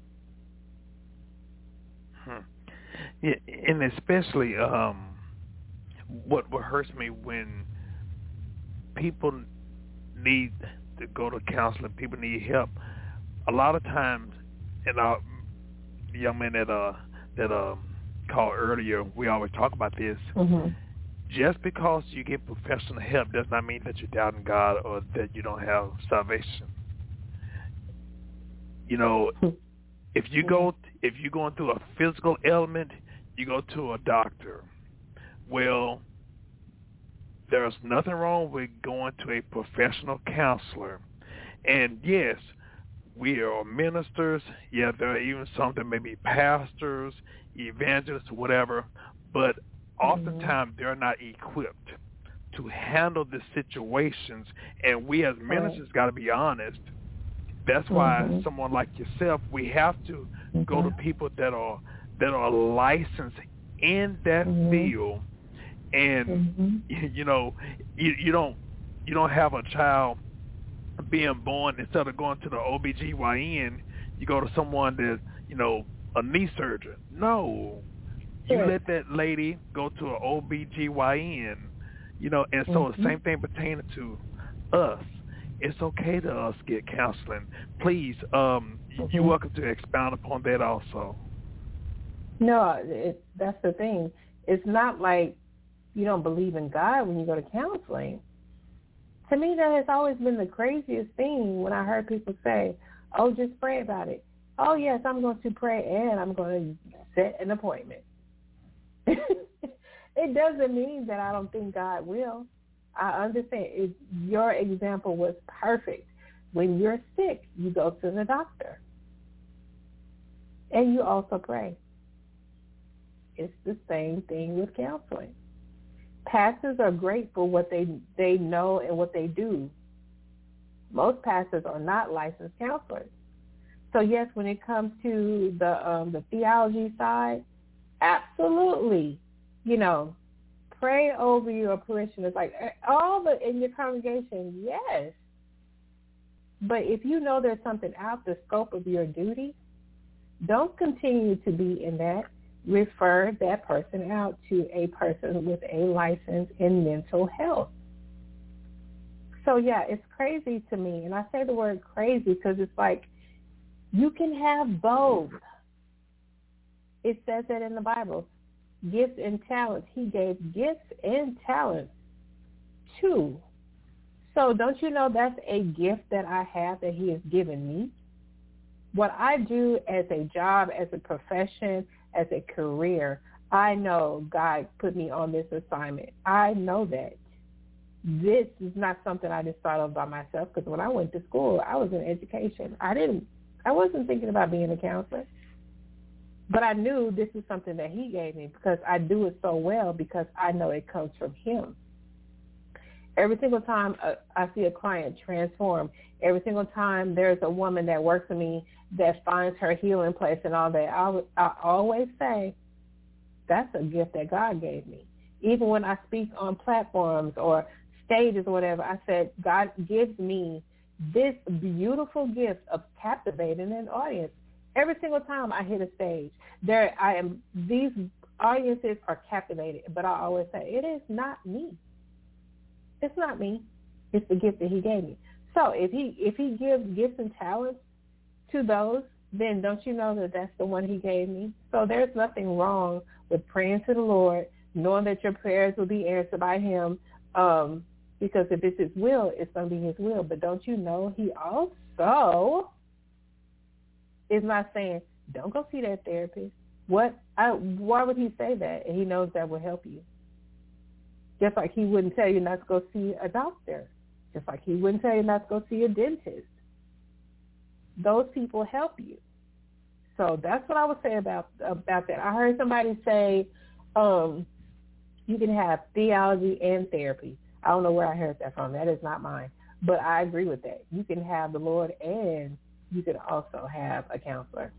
Yeah, and especially what hurts me when people need to go to counseling, people need help. A lot of times, and the young man that called earlier, we always talk about this. Just because you get professional help does not mean that you're doubting God or that you don't have salvation. If you're going through a physical ailment, you go to a doctor. Well, there's nothing wrong with going to a professional counselor. And yes, we are ministers. Yeah, there are even some that may be pastors, evangelists, whatever. But oftentimes they're not equipped to handle the situations. And we as ministers got to be honest. That's why someone like yourself, we have to go to people that are licensed in that field. And you don't have a child being born, instead of going to the OBGYN, you go to someone that a knee surgeon. No. You let that lady go to an OBGYN, and so the same thing pertaining to us. It's okay to us get counseling. Please, you're welcome to expound upon that also. No, that's the thing. It's not like you don't believe in God when you go to counseling. To me, that has always been the craziest thing when I heard people say, oh, just pray about it. Oh, yes, I'm going to pray and I'm going to set an appointment. It doesn't mean that I don't think God will. I understand. Your example was perfect. When you're sick, you go to the doctor. And you also pray. It's the same thing with counseling. Pastors are great for what they know and what they do. Most pastors are not licensed counselors. So, yes, when it comes to the theology side, absolutely, pray over your parishioners, like in your congregation, yes. But if you know there's something out the scope of your duty, don't continue to be in that. Refer that person out to a person with a license in mental health. So, yeah, it's crazy to me. And I say the word crazy because it's like you can have both. It says that in the Bible. Gifts and talents. He gave gifts and talents too. So don't you know that's a gift that I have that he has given me? What I do as a job, as a profession, as a career, I know God put me on this assignment. I know that. This is not something I just thought of by myself, because when I went to school, I was in education. I wasn't thinking about being a counselor. But I knew this is something that he gave me because I do it so well because I know it comes from him. Every single time I see a client transform, every single time there's a woman that works for me that finds her healing place and all that, I always say, that's a gift that God gave me. Even when I speak on platforms or stages or whatever, I said, God gives me this beautiful gift of captivating an audience. Every single time I hit a stage, these audiences are captivated, but I always say, it is not me. It's not me. It's the gift that he gave me. So if he gives gifts and talents to those, then don't you know that that's the one he gave me? So there's nothing wrong with praying to the Lord, knowing that your prayers will be answered by him, because if it's his will, it's going to be his will. But don't you know he also is not saying, don't go see that therapist. Why would he say that? And he knows that will help you. Just like he wouldn't tell you not to go see a doctor. Just like he wouldn't tell you not to go see a dentist. Those people help you. So that's what I would say about that. I heard somebody say you can have theology and therapy. I don't know where I heard that from. That is not mine. But I agree with that. You can have the Lord and you can also have a counselor.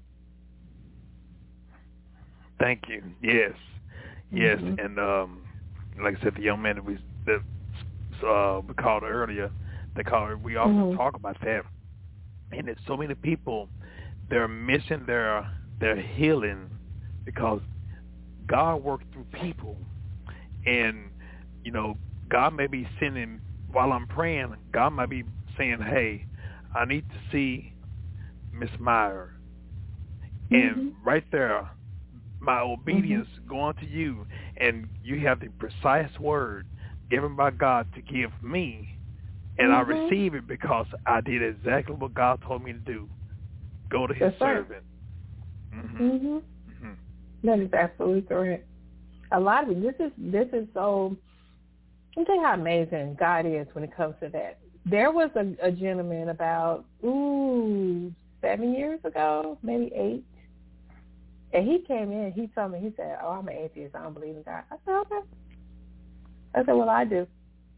Thank you. Yes. Yes. Mm-hmm. And like I said, the young man that we called earlier, we often talk about that. And there's so many people, they're missing their healing because God worked through people. And, God may be sending, while I'm praying, God might be saying, hey, I need to see Miss Meyer. And right there, my obedience going to you, and you have the precise word given by God to give me, and I receive it because I did exactly what God told me to do. Go to his servant. That is absolutely correct. A lot of this is so, I'll tell you how amazing God is when it comes to that. There was a gentleman about 7 years ago, maybe 8, and he came in. He told me, he said, "Oh, I'm an atheist. I don't believe in God." I said, "Okay." I said, "Well, I do."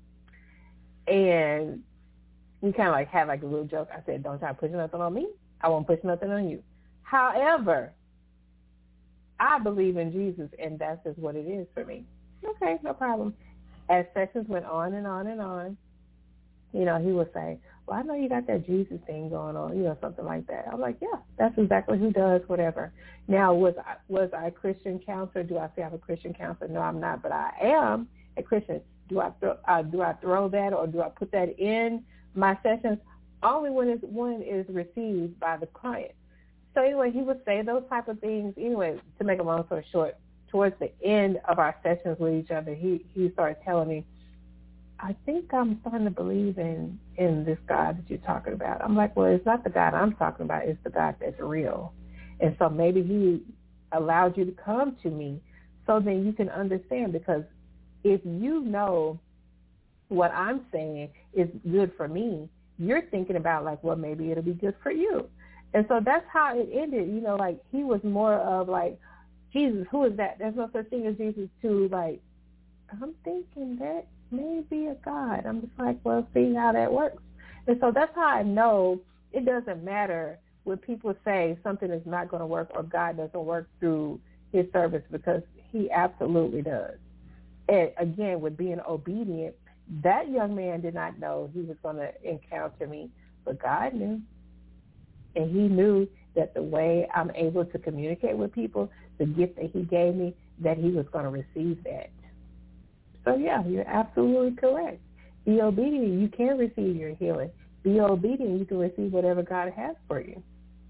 And we kind of like had like a little joke. I said, "Don't try to push nothing on me. I won't push nothing on you. However, I believe in Jesus, and that's just what it is for me." Okay, no problem. As sessions went on and on and on, he would say, well, I know you got that Jesus thing going on, something like that. I'm like, yeah, that's exactly who does whatever. Now, was I a Christian counselor? Do I say I'm a Christian counselor? No, I'm not, but I am a Christian. Do I throw that, or do I put that in my sessions? Only when one is received by the client. So anyway, he would say those type of things. Anyway, to make a long story short, towards the end of our sessions with each other, he started telling me, I think I'm starting to believe in this God that you're talking about. I'm like, well, it's not the God I'm talking about. It's the God that's real. And so maybe he allowed you to come to me so then you can understand, because if you know what I'm saying is good for me, you're thinking about like, well, maybe it'll be good for you. And so that's how it ended. Like he was more of like, Jesus, who is that? There's no such thing as Jesus, to like, I'm thinking that may be a God. I'm just like, well, see how that works. And so that's how I know it doesn't matter when people say something is not going to work or God doesn't work through his service, because he absolutely does. And again, with being obedient, that young man did not know he was going to encounter me, but God knew. And he knew that the way I'm able to communicate with people, the gift that he gave me, that he was going to receive that. So, yeah, you're absolutely correct. Be obedient. You can receive your healing. Be obedient. You can receive whatever God has for you.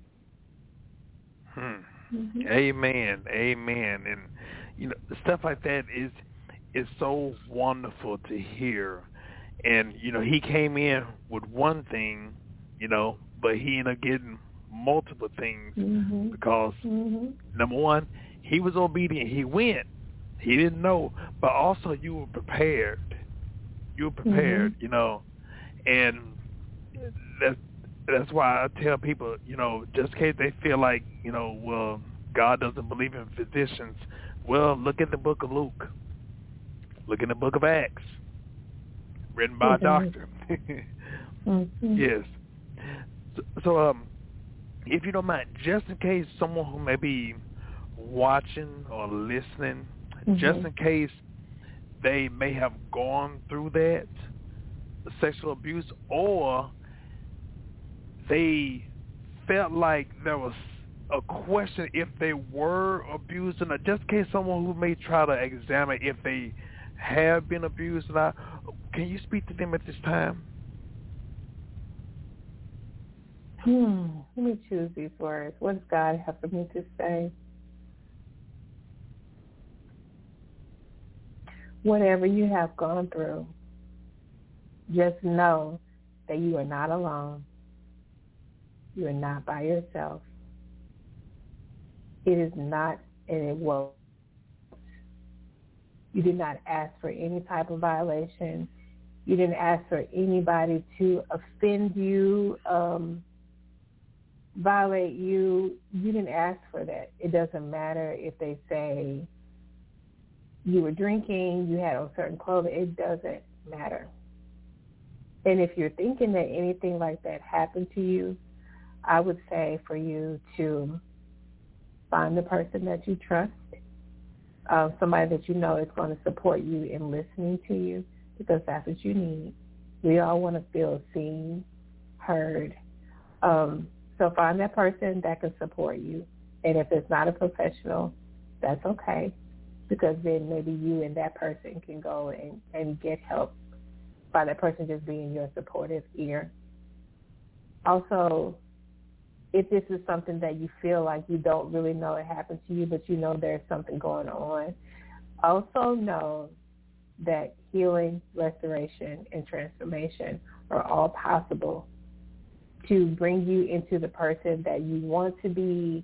Mm-hmm. Amen. And, stuff like that is so wonderful to hear. And, he came in with one thing, but he ended up getting multiple things because, number one, he was obedient. He went. He didn't know, but also you were prepared. And that's why I tell people, just in case they feel like, well, God doesn't believe in physicians. Well, look at the book of Luke. Look in the book of Acts, written by a doctor. Yes. So, if you don't mind, just in case someone who may be watching or listening, just in case they may have gone through that, sexual abuse, or they felt like there was a question if they were abused, and just in case someone who may try to examine if they have been abused or not, can you speak to them at this time? Let me choose these words. What does God have for me to say? Whatever you have gone through, just know that you are not alone. You are not by yourself. It is not, and it won't. You did not ask for any type of violation. You didn't ask for anybody to offend you, violate you. You didn't ask for that. It doesn't matter if they say you were drinking, you had on certain clothing. It doesn't matter. And if you're thinking that anything like that happened to you, I would say for you to find the person that you trust, somebody that you know is going to support you in listening to you, because that's what you need. We all want to feel seen, heard. So find that person that can support you. And if it's not a professional, that's okay, because then maybe you and that person can go and get help by that person just being your supportive ear. Also, if this is something that you feel like you don't really know it happened to you, but you know there's something going on, also know that healing, restoration, and transformation are all possible to bring you into the person that you want to be.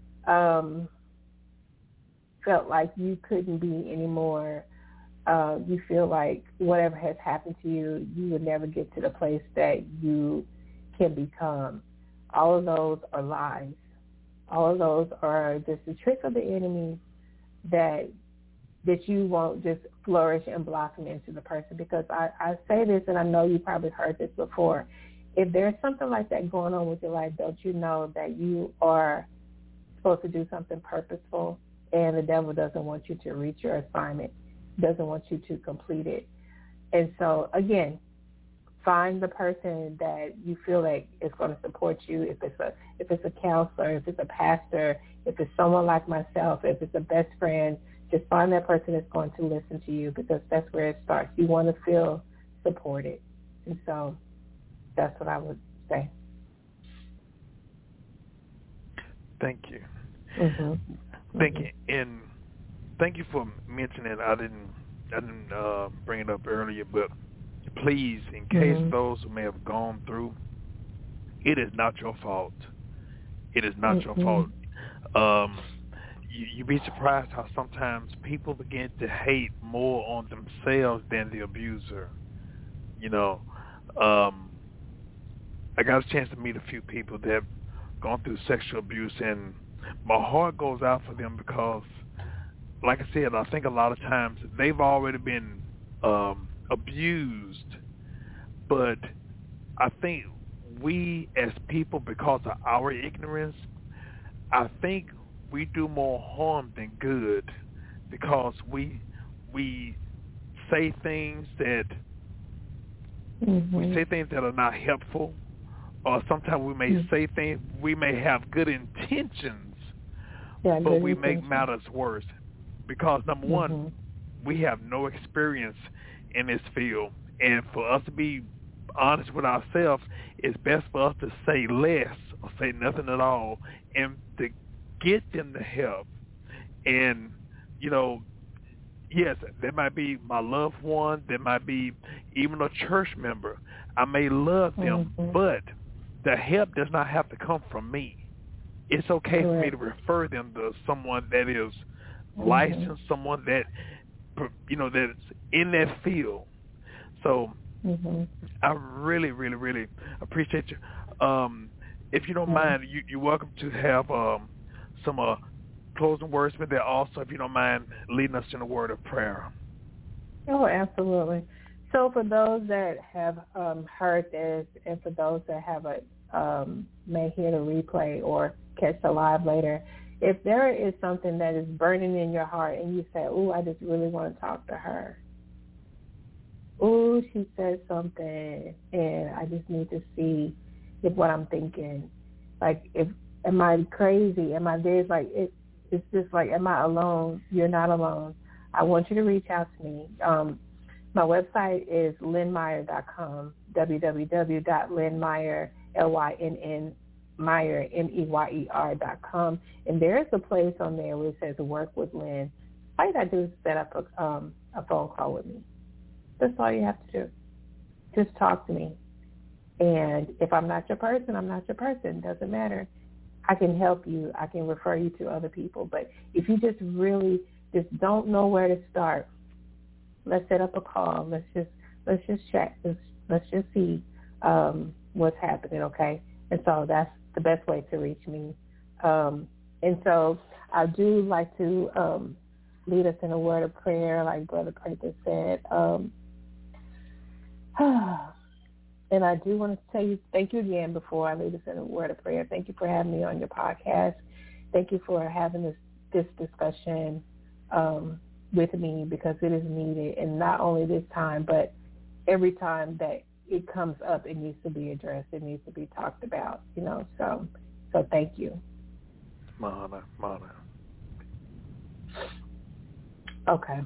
Felt like you couldn't be anymore. You feel like whatever has happened to you, you would never get to the place that you can become. All of those are lies. All of those are just the trick of the enemy that you won't just flourish and blossom into the person. Because I say this, and I know you probably heard this before. If there's something like that going on with your life, don't you know that you are supposed to do something purposeful, and the devil doesn't want you to reach your assignment, doesn't want you to complete it. And so, again, find the person that you feel like is going to support you. If it's a counselor, if it's a pastor, if it's someone like myself, if it's a best friend, just find that person that's going to listen to you, because that's where it starts. You want to feel supported. And so that's what I would say. Thank you. Mm-hmm. Thank you, and thank you for mentioning. I didn't bring it up earlier, but please, in case those who may have gone through, it is not your fault. It is not your fault. You'd be surprised how sometimes people begin to hate more on themselves than the abuser. I got a chance to meet a few people that have gone through sexual abuse, and my heart goes out for them because, like I said, I think a lot of times they've already been abused, but I think we as people, because of our ignorance, I think we do more harm than good, because we say things that are not helpful, or sometimes we may say things, we may have good intentions, but we make matters worse, because number one, we have no experience in this field, and for us to be honest with ourselves, it's best for us to say less or say nothing at all, and to get them the help. And yes, there might be my loved one, there might be even a church member. I may love them, but the help does not have to come from me. It's okay for me to refer them to someone that is licensed, someone that that's in that field. So I really, really, really appreciate you. If you don't mind, you're welcome to have some closing words, but then also, if you don't mind, leading us in a word of prayer. Oh, absolutely. So for those that have heard this, and for those that have may hear the replay or catch the live later, if there is something that is burning in your heart and you say, "Ooh, I just really want to talk to her. Ooh, she said something, and I just need to see if what I'm thinking. Like, am I crazy? Am I this? Like, it's just like, am I alone?" You're not alone. I want you to reach out to me. My website is lynnmeyer.com, www.lynnmeyer, Meyer, MEYER.com. And there is a place on there where it says work with Lynn. All you got to do is set up a phone call with me. That's all you have to do. Just talk to me. And if I'm not your person, I'm not your person. Doesn't matter. I can help you. I can refer you to other people. But if you just really just don't know where to start, let's set up a call. Let's just chat. Let's just see what's happening, okay? And so that's the best way to reach me. And so I do like to lead us in a word of prayer, like Brother Prather said. And I do want to tell you, thank you again before I lead us in a word of prayer. Thank you for having me on your podcast. Thank you for having this discussion with me, because it is needed. And not only this time, but every time that it comes up, it needs to be addressed. It needs to be talked about, So thank you. My honor. Okay.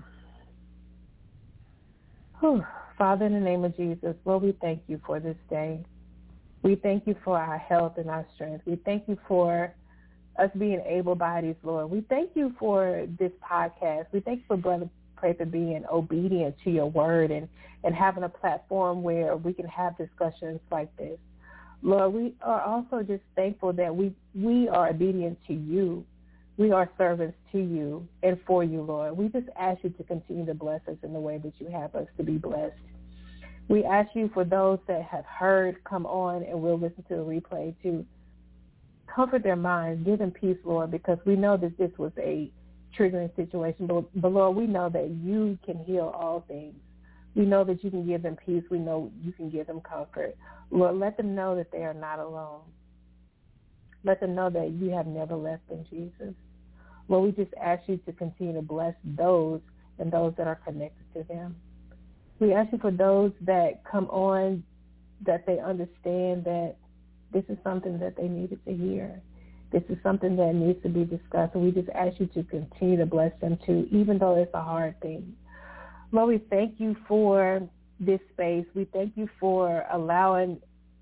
Whew. Father, in the name of Jesus, Lord, we thank you for this day. We thank you for our health and our strength. We thank you for us being able-bodied, Lord. We thank you for this podcast. We thank you for Brother Prather being obedient to your word and having a platform where we can have discussions like this. Lord, we are also just thankful that we are obedient to you. We are servants to you and for you, Lord. We just ask you to continue to bless us in the way that you have us to be blessed. We ask you for those that have heard, come on, and will listen to the replay, to comfort their minds, give them peace, Lord, because we know that this was a triggering situation. But Lord, we know that you can heal all things. We know that you can give them peace. We know you can give them comfort. Lord, let them know that they are not alone. Let them know that you have never left them, Jesus. Lord, we just ask you to continue to bless those and those that are connected to them. We ask you for those that come on that they understand that this is something that they needed to hear. This is something that needs to be discussed, and we just ask you to continue to bless them too, even though it's a hard thing. Lord, we thank you for this space. We thank you for allowing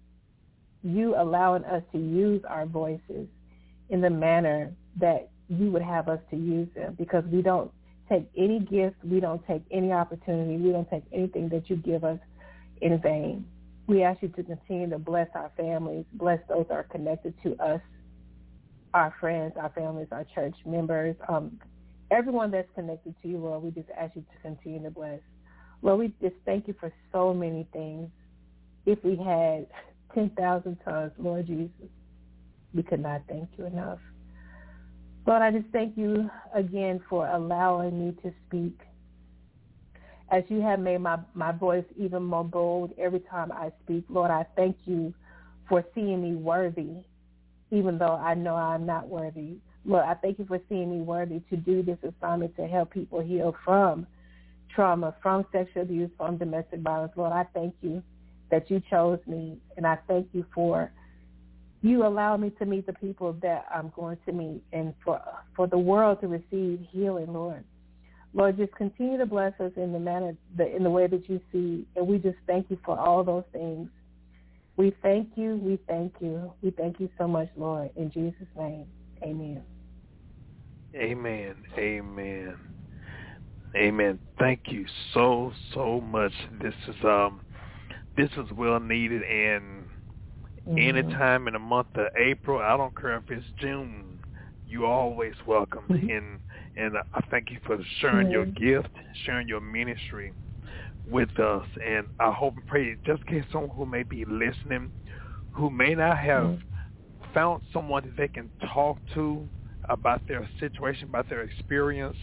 us to use our voices in the manner that you would have us to use them, because we don't take any gift, we don't take any opportunity, we don't take anything that you give us in vain. We ask you to continue to bless our families, bless those that are connected to us, our friends, our families, our church members, everyone that's connected to you, Lord. We just ask you to continue to bless. Lord, we just thank you for so many things. If we had 10,000 tongues, Lord Jesus, we could not thank you enough. Lord, I just thank you again for allowing me to speak. As you have made my voice even more bold every time I speak, Lord, I thank you for seeing me worthy, even though I know I'm not worthy. Lord, I thank you for seeing me worthy to do this assignment to help people heal from trauma, from sexual abuse, from domestic violence. Lord, I thank you that you chose me, and I thank you for you allow me to meet the people that I'm going to meet, and for the world to receive healing, Lord. Lord, just continue to bless us in the manner, in the way that you see, and we just thank you for all those things. We thank you, we thank you, we thank you so much, Lord. In Jesus' name, amen. Amen, amen, amen. Thank you so much. This is well needed, and anytime in the month of April, I don't care if it's June, you're always welcome. And I thank you for sharing your gift, sharing your ministry with us. And I hope and pray, just in case someone who may be listening, who may not have found someone that they can talk to about their situation, about their experience,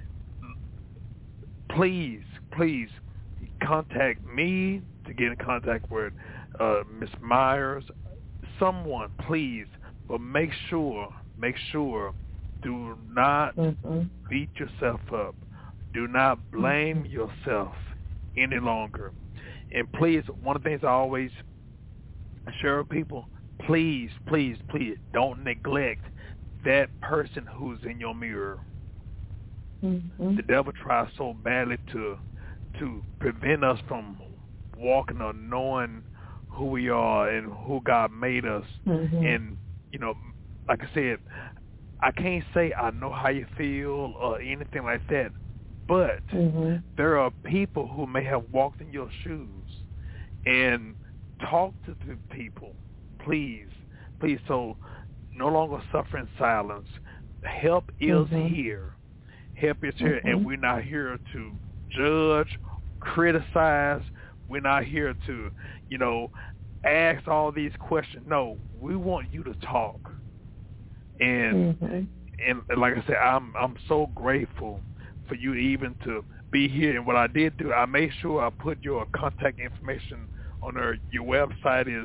please contact me to get in contact with Ms. Myers, someone, please. But make sure, do not beat yourself up. Do not blame yourself any longer. And please, one of the things I always share with people, please don't neglect that person who's in your mirror. The devil tries so badly to prevent us from walking or knowing who we are and who God made us. And, like I said, I can't say I know how you feel or anything like that, but there are people who may have walked in your shoes, and talk to the people, please. So no longer suffer in silence. Help is here. Help is here, and we're not here to judge, criticize. We're not here to, ask all these questions. No, we want you to talk. And like I said, I'm so grateful for you even to be here. And what I did do, I made sure I put your contact information on there. Your website is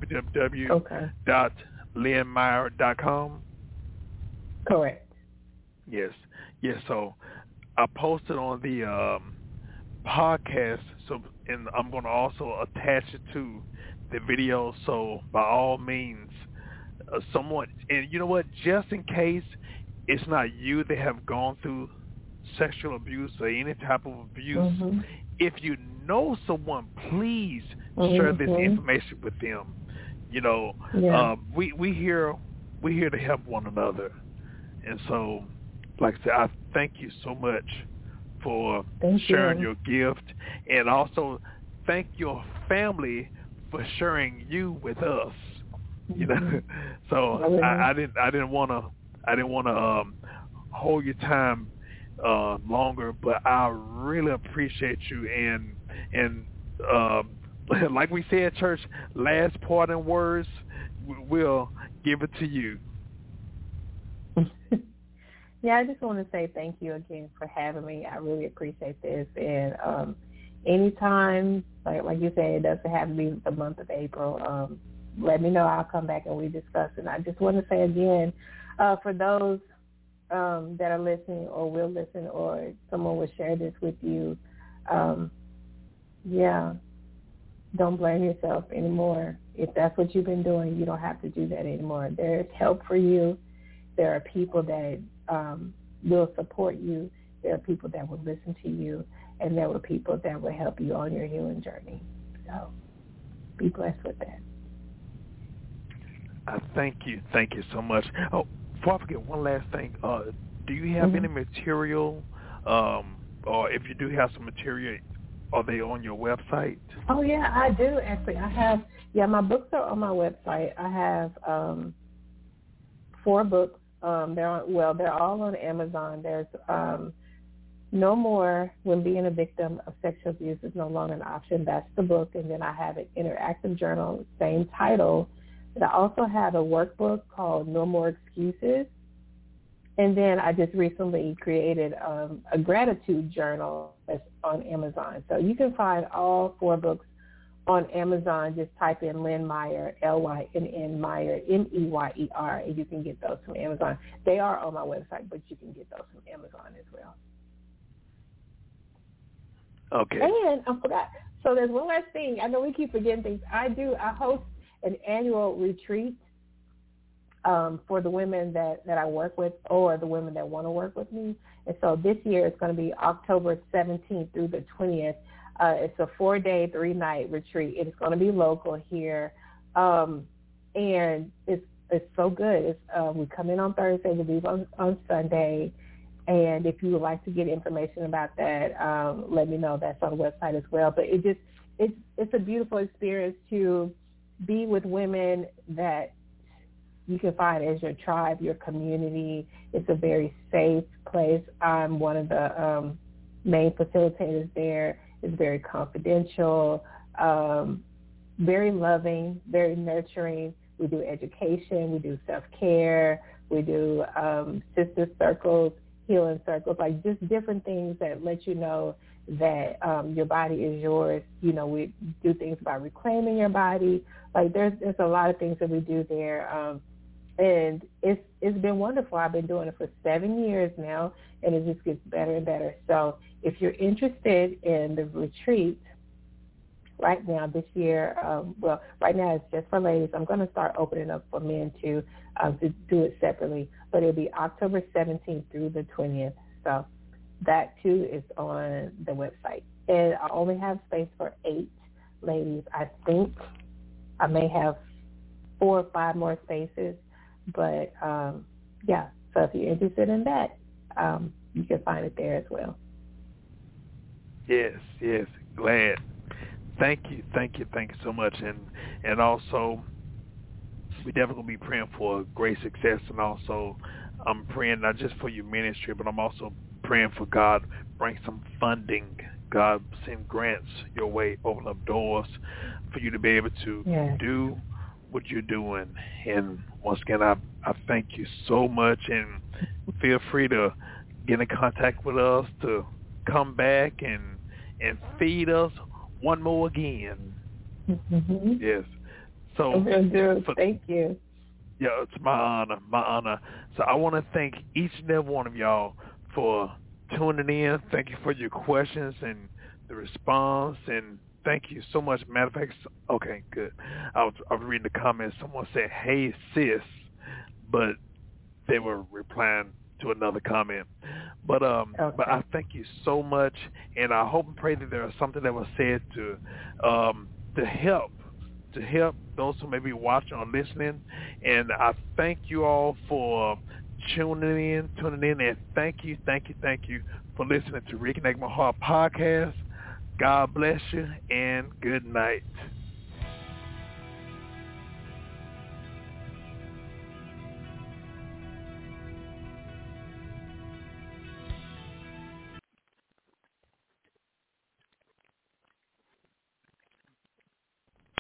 www.lynnmeyer.com. Correct. Yes. So I posted on the podcast. So, and I'm going to also attach it to the video. So by all means, someone, and you know what, just in case it's not you that have gone through sexual abuse or any type of abuse, if you know someone, please share this information with them. We here to help one another. And so, like I said, I thank you so much for sharing your gift, and also thank your family for sharing you with us. So I didn't want to hold your time longer, but I really appreciate you, and like we said, church, last parting words, we'll give it to you. Yeah, I just want to say thank you again for having me. I really appreciate this, and anytime, like you said, it doesn't have to be the month of April. Let me know. I'll come back and we discuss it. And I just want to say again, for those that are listening or will listen, or someone will share this with you, don't blame yourself anymore. If that's what you've been doing, you don't have to do that anymore. There's help for you. There are people that will support you. There are people that will listen to you, and there were people that will help you on your healing journey. So be blessed with that. Thank you so much. Oh, before I forget, one last thing. Do you have any material, or if you do have some material, are they on your website? Oh yeah, I do actually. I have. Yeah, my books are on my website. I have 4 books. They're all on Amazon. There's No More When Being a Victim of Sexual Abuse is No Longer an Option. That's the book. And then I have an interactive journal, same title. But I also have a workbook called No More Excuses. And then I just recently created a gratitude journal that's on Amazon. So you can find all 4 books on Amazon. Just type in Lynn Meyer, Lynn Meyer, Meyer, and you can get those from Amazon. They are on my website, but you can get those from Amazon as well. Okay. And I forgot. So there's one last thing. I know we keep forgetting things. I host an annual retreat for the women that I work with or the women that want to work with me. And so this year it's going to be October 17th through the 20th. It's a 4-day, 3-night retreat. It's going to be local here. And it's so good. We come in on Thursday, we leave on Sunday. And if you would like to get information about that, let me know. That's on the website as well. But it's a beautiful experience to be with women that you can find as your tribe, your community. It's a very safe place. I'm one of the main facilitators there. It's very confidential, very loving, very nurturing. We do education. We do self-care. We do sister circles, healing circles, like just different things that let you know that your body is yours. You know, we do things about reclaiming your body. Like there's a lot of things that we do there. And it's been wonderful. I've been doing it for 7 years now, and it just gets better and better. So if you're interested in the retreat, right now this year, right now it's just for ladies. I'm going to start opening up for men to do it separately, but it'll be October 17th through the 20th. So that too is on the website. And I only have space for 8 ladies. I think I may have 4 or 5 more spaces. But, yeah, so if you're interested in that, you can find it there as well. Yes, glad. Thank you so much. And also, we definitely be praying for great success. And also, I'm praying not just for your ministry, but I'm also praying for God bring some funding. God send grants your way, open up doors for you to be able to do what you're doing. And once again, I thank you so much, and feel free to get in contact with us to come back and feed us one more again. Mm-hmm. Yes. So thank you. Yeah, it's my honor. So I want to thank each and every one of y'all for tuning in. Thank you for your questions and the response, and thank you so much. Matter of fact, okay, good. I was reading the comments. Someone said, "Hey sis," but they were replying to another comment. But but I thank you so much, and I hope and pray that there is something that was said to help those who may be watching or listening. And I thank you all for tuning in, and thank you for listening to Reconnect My Heart podcast. God bless you, and good night.